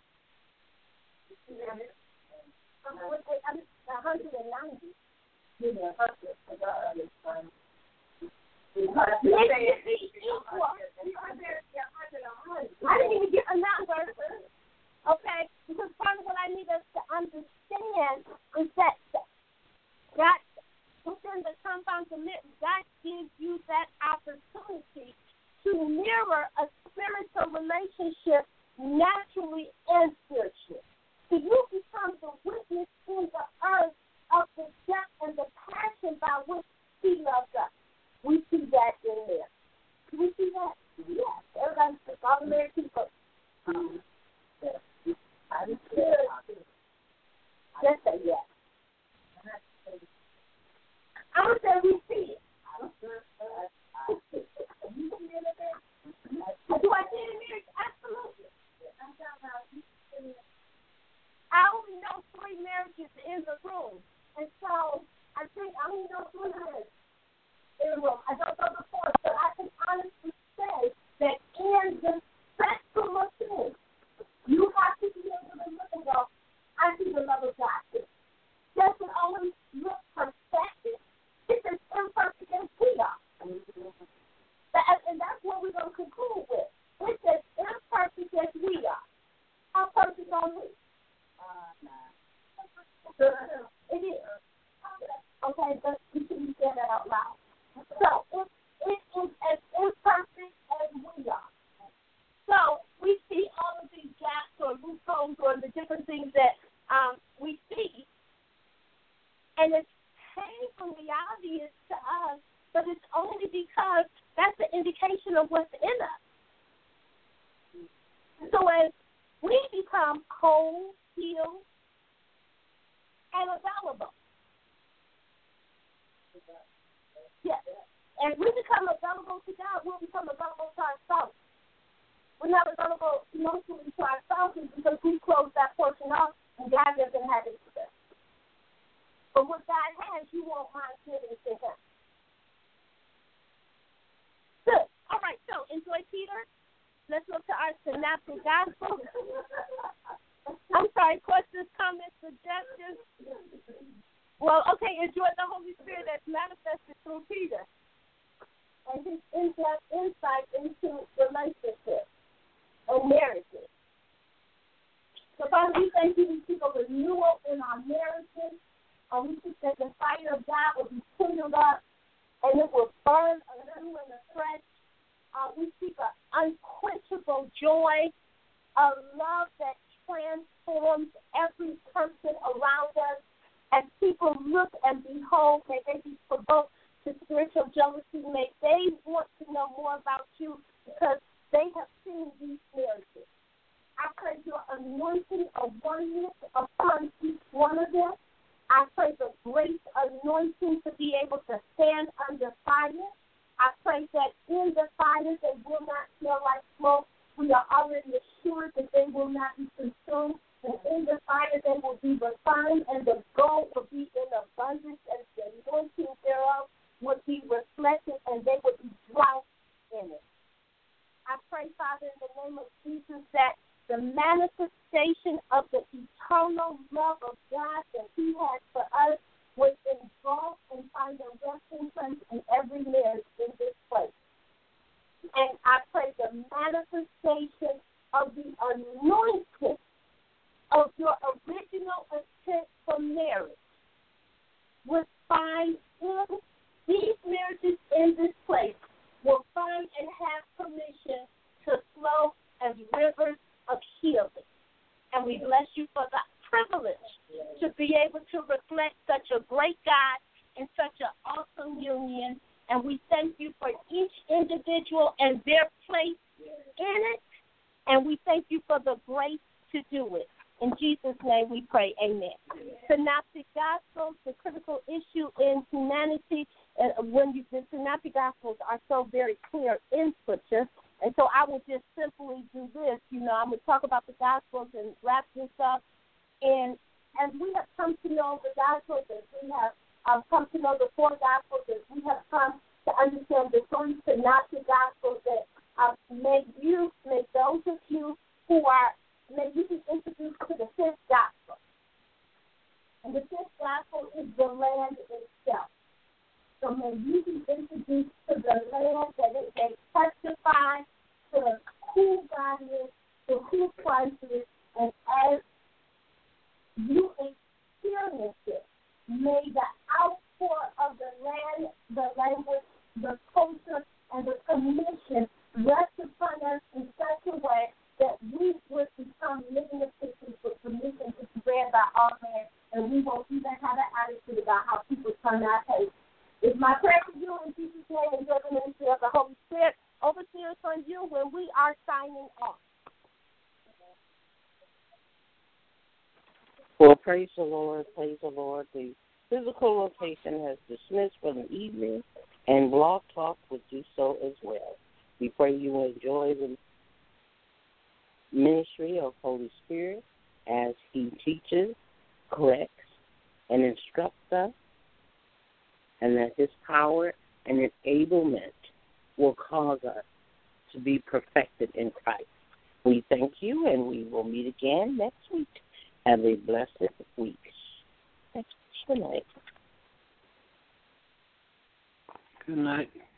I'm one hundred ninety. It should be equal. I didn't even get a number, okay? Because part of what I need us to understand is that God, within the confines of marriage, God gives you that opportunity to mirror a spiritual relationship naturally and spiritually. So you become the witness in the earth of the depth and the passion by which He loves us. We see that in there. Can we see that? Yes. Everybody says, all the married people. Um, yes. I'm good. Just say yes. I'm going to say we see it. Do I see it in marriage? Absolutely. I only know three marriages in the room. And so I think I only know three marriages in the room. I don't know the fourth, but I can honestly say that in the spectrum of things, you have to be able to look and go, I see the love of God here. Doesn't always look perfected. It's as imperfect as we are. And that's what we're going to conclude with. It's as imperfect as we are. How perfect are we? It is. Okay, but we shouldn't say that out loud. So it, it is as imperfect as we are. So we see all of these gaps or loopholes or the different things that um, we see. And it's painfully And we become available to God, we'll become available to ourselves. We're not available emotionally to our spouses because we close that portion off and God doesn't have it for us. But what God has, you won't mind giving to Him. Good. All right, so enjoy Peter. Let's look to our synoptic gospel. I'm sorry, questions, comments, suggestions? Well, okay, enjoy the Holy Spirit that's manifested through Peter and his in-depth insight into relationships and marriages. So, Father, we thank you. We seek a renewal in our marriages. And we seek that the fire of God will be kindled up and it will burn anew and afresh. Uh, we seek an unquenchable joy, a love that transforms every person around us. As people look and behold, may they be provoked to spiritual jealousy. May they want to know more about you because they have seen these marriages. I pray your anointing of oneness upon each one of them. I pray the great anointing to be able to stand under fire. I pray that in the fire they will not smell like smoke. We are already assured that they will not be consumed. And in the fire they will be refined, and the gold will be in abundance, and the anointing thereof will be reflected, and they will be drowned in it. I pray, Father, in the name of Jesus, that the manifestation of the eternal love of God that He has for us will engulf and find a resting place in every marriage in this place. And I pray the manifestation of the anointing of your original intent for marriage will find in these marriages in this place, will find and have permission to flow as rivers of healing. And we bless you for the privilege to be able to reflect such a great God in such an awesome union. And we thank you for each individual and their place in it. And we thank you for the grace to do it. In Jesus' name we pray, amen. Synoptic Gospels, the critical issue in humanity, and when you, the Synoptic Gospels are so very clear in Scripture. And so I will just simply do this. You know, I'm going to talk about the Gospels and wrap this up. And as we have come to know the Gospels, as we have um, come to know the four Gospels, as we have come to understand the three Synoptic Gospels, that uh, may you, may those of you who are May you be introduced to the fifth gospel. And the fifth gospel is the land itself. So may you be introduced to the land that it may testify to who God is, to who Christ is, and as you experience it, may the outpour of the land, the language, the culture, and the commission rest upon us in such a way that we would become living epistles with permission to be read by all men, and we won't even have an attitude about how people turn our heads. It's my prayer for you in Jesus' name and the ministry of the Holy Spirit. Overseers on you when we are signing off. Well, praise the Lord, praise the Lord. The physical rotation has dismissed for the evening, and Blog Talk would do so as well. We pray you enjoy the ministry of Holy Spirit as He teaches, corrects, and instructs us, and that His power and enablement will cause us to be perfected in Christ. We thank you, and we will meet again next week. Have a blessed week. Good night. Good night.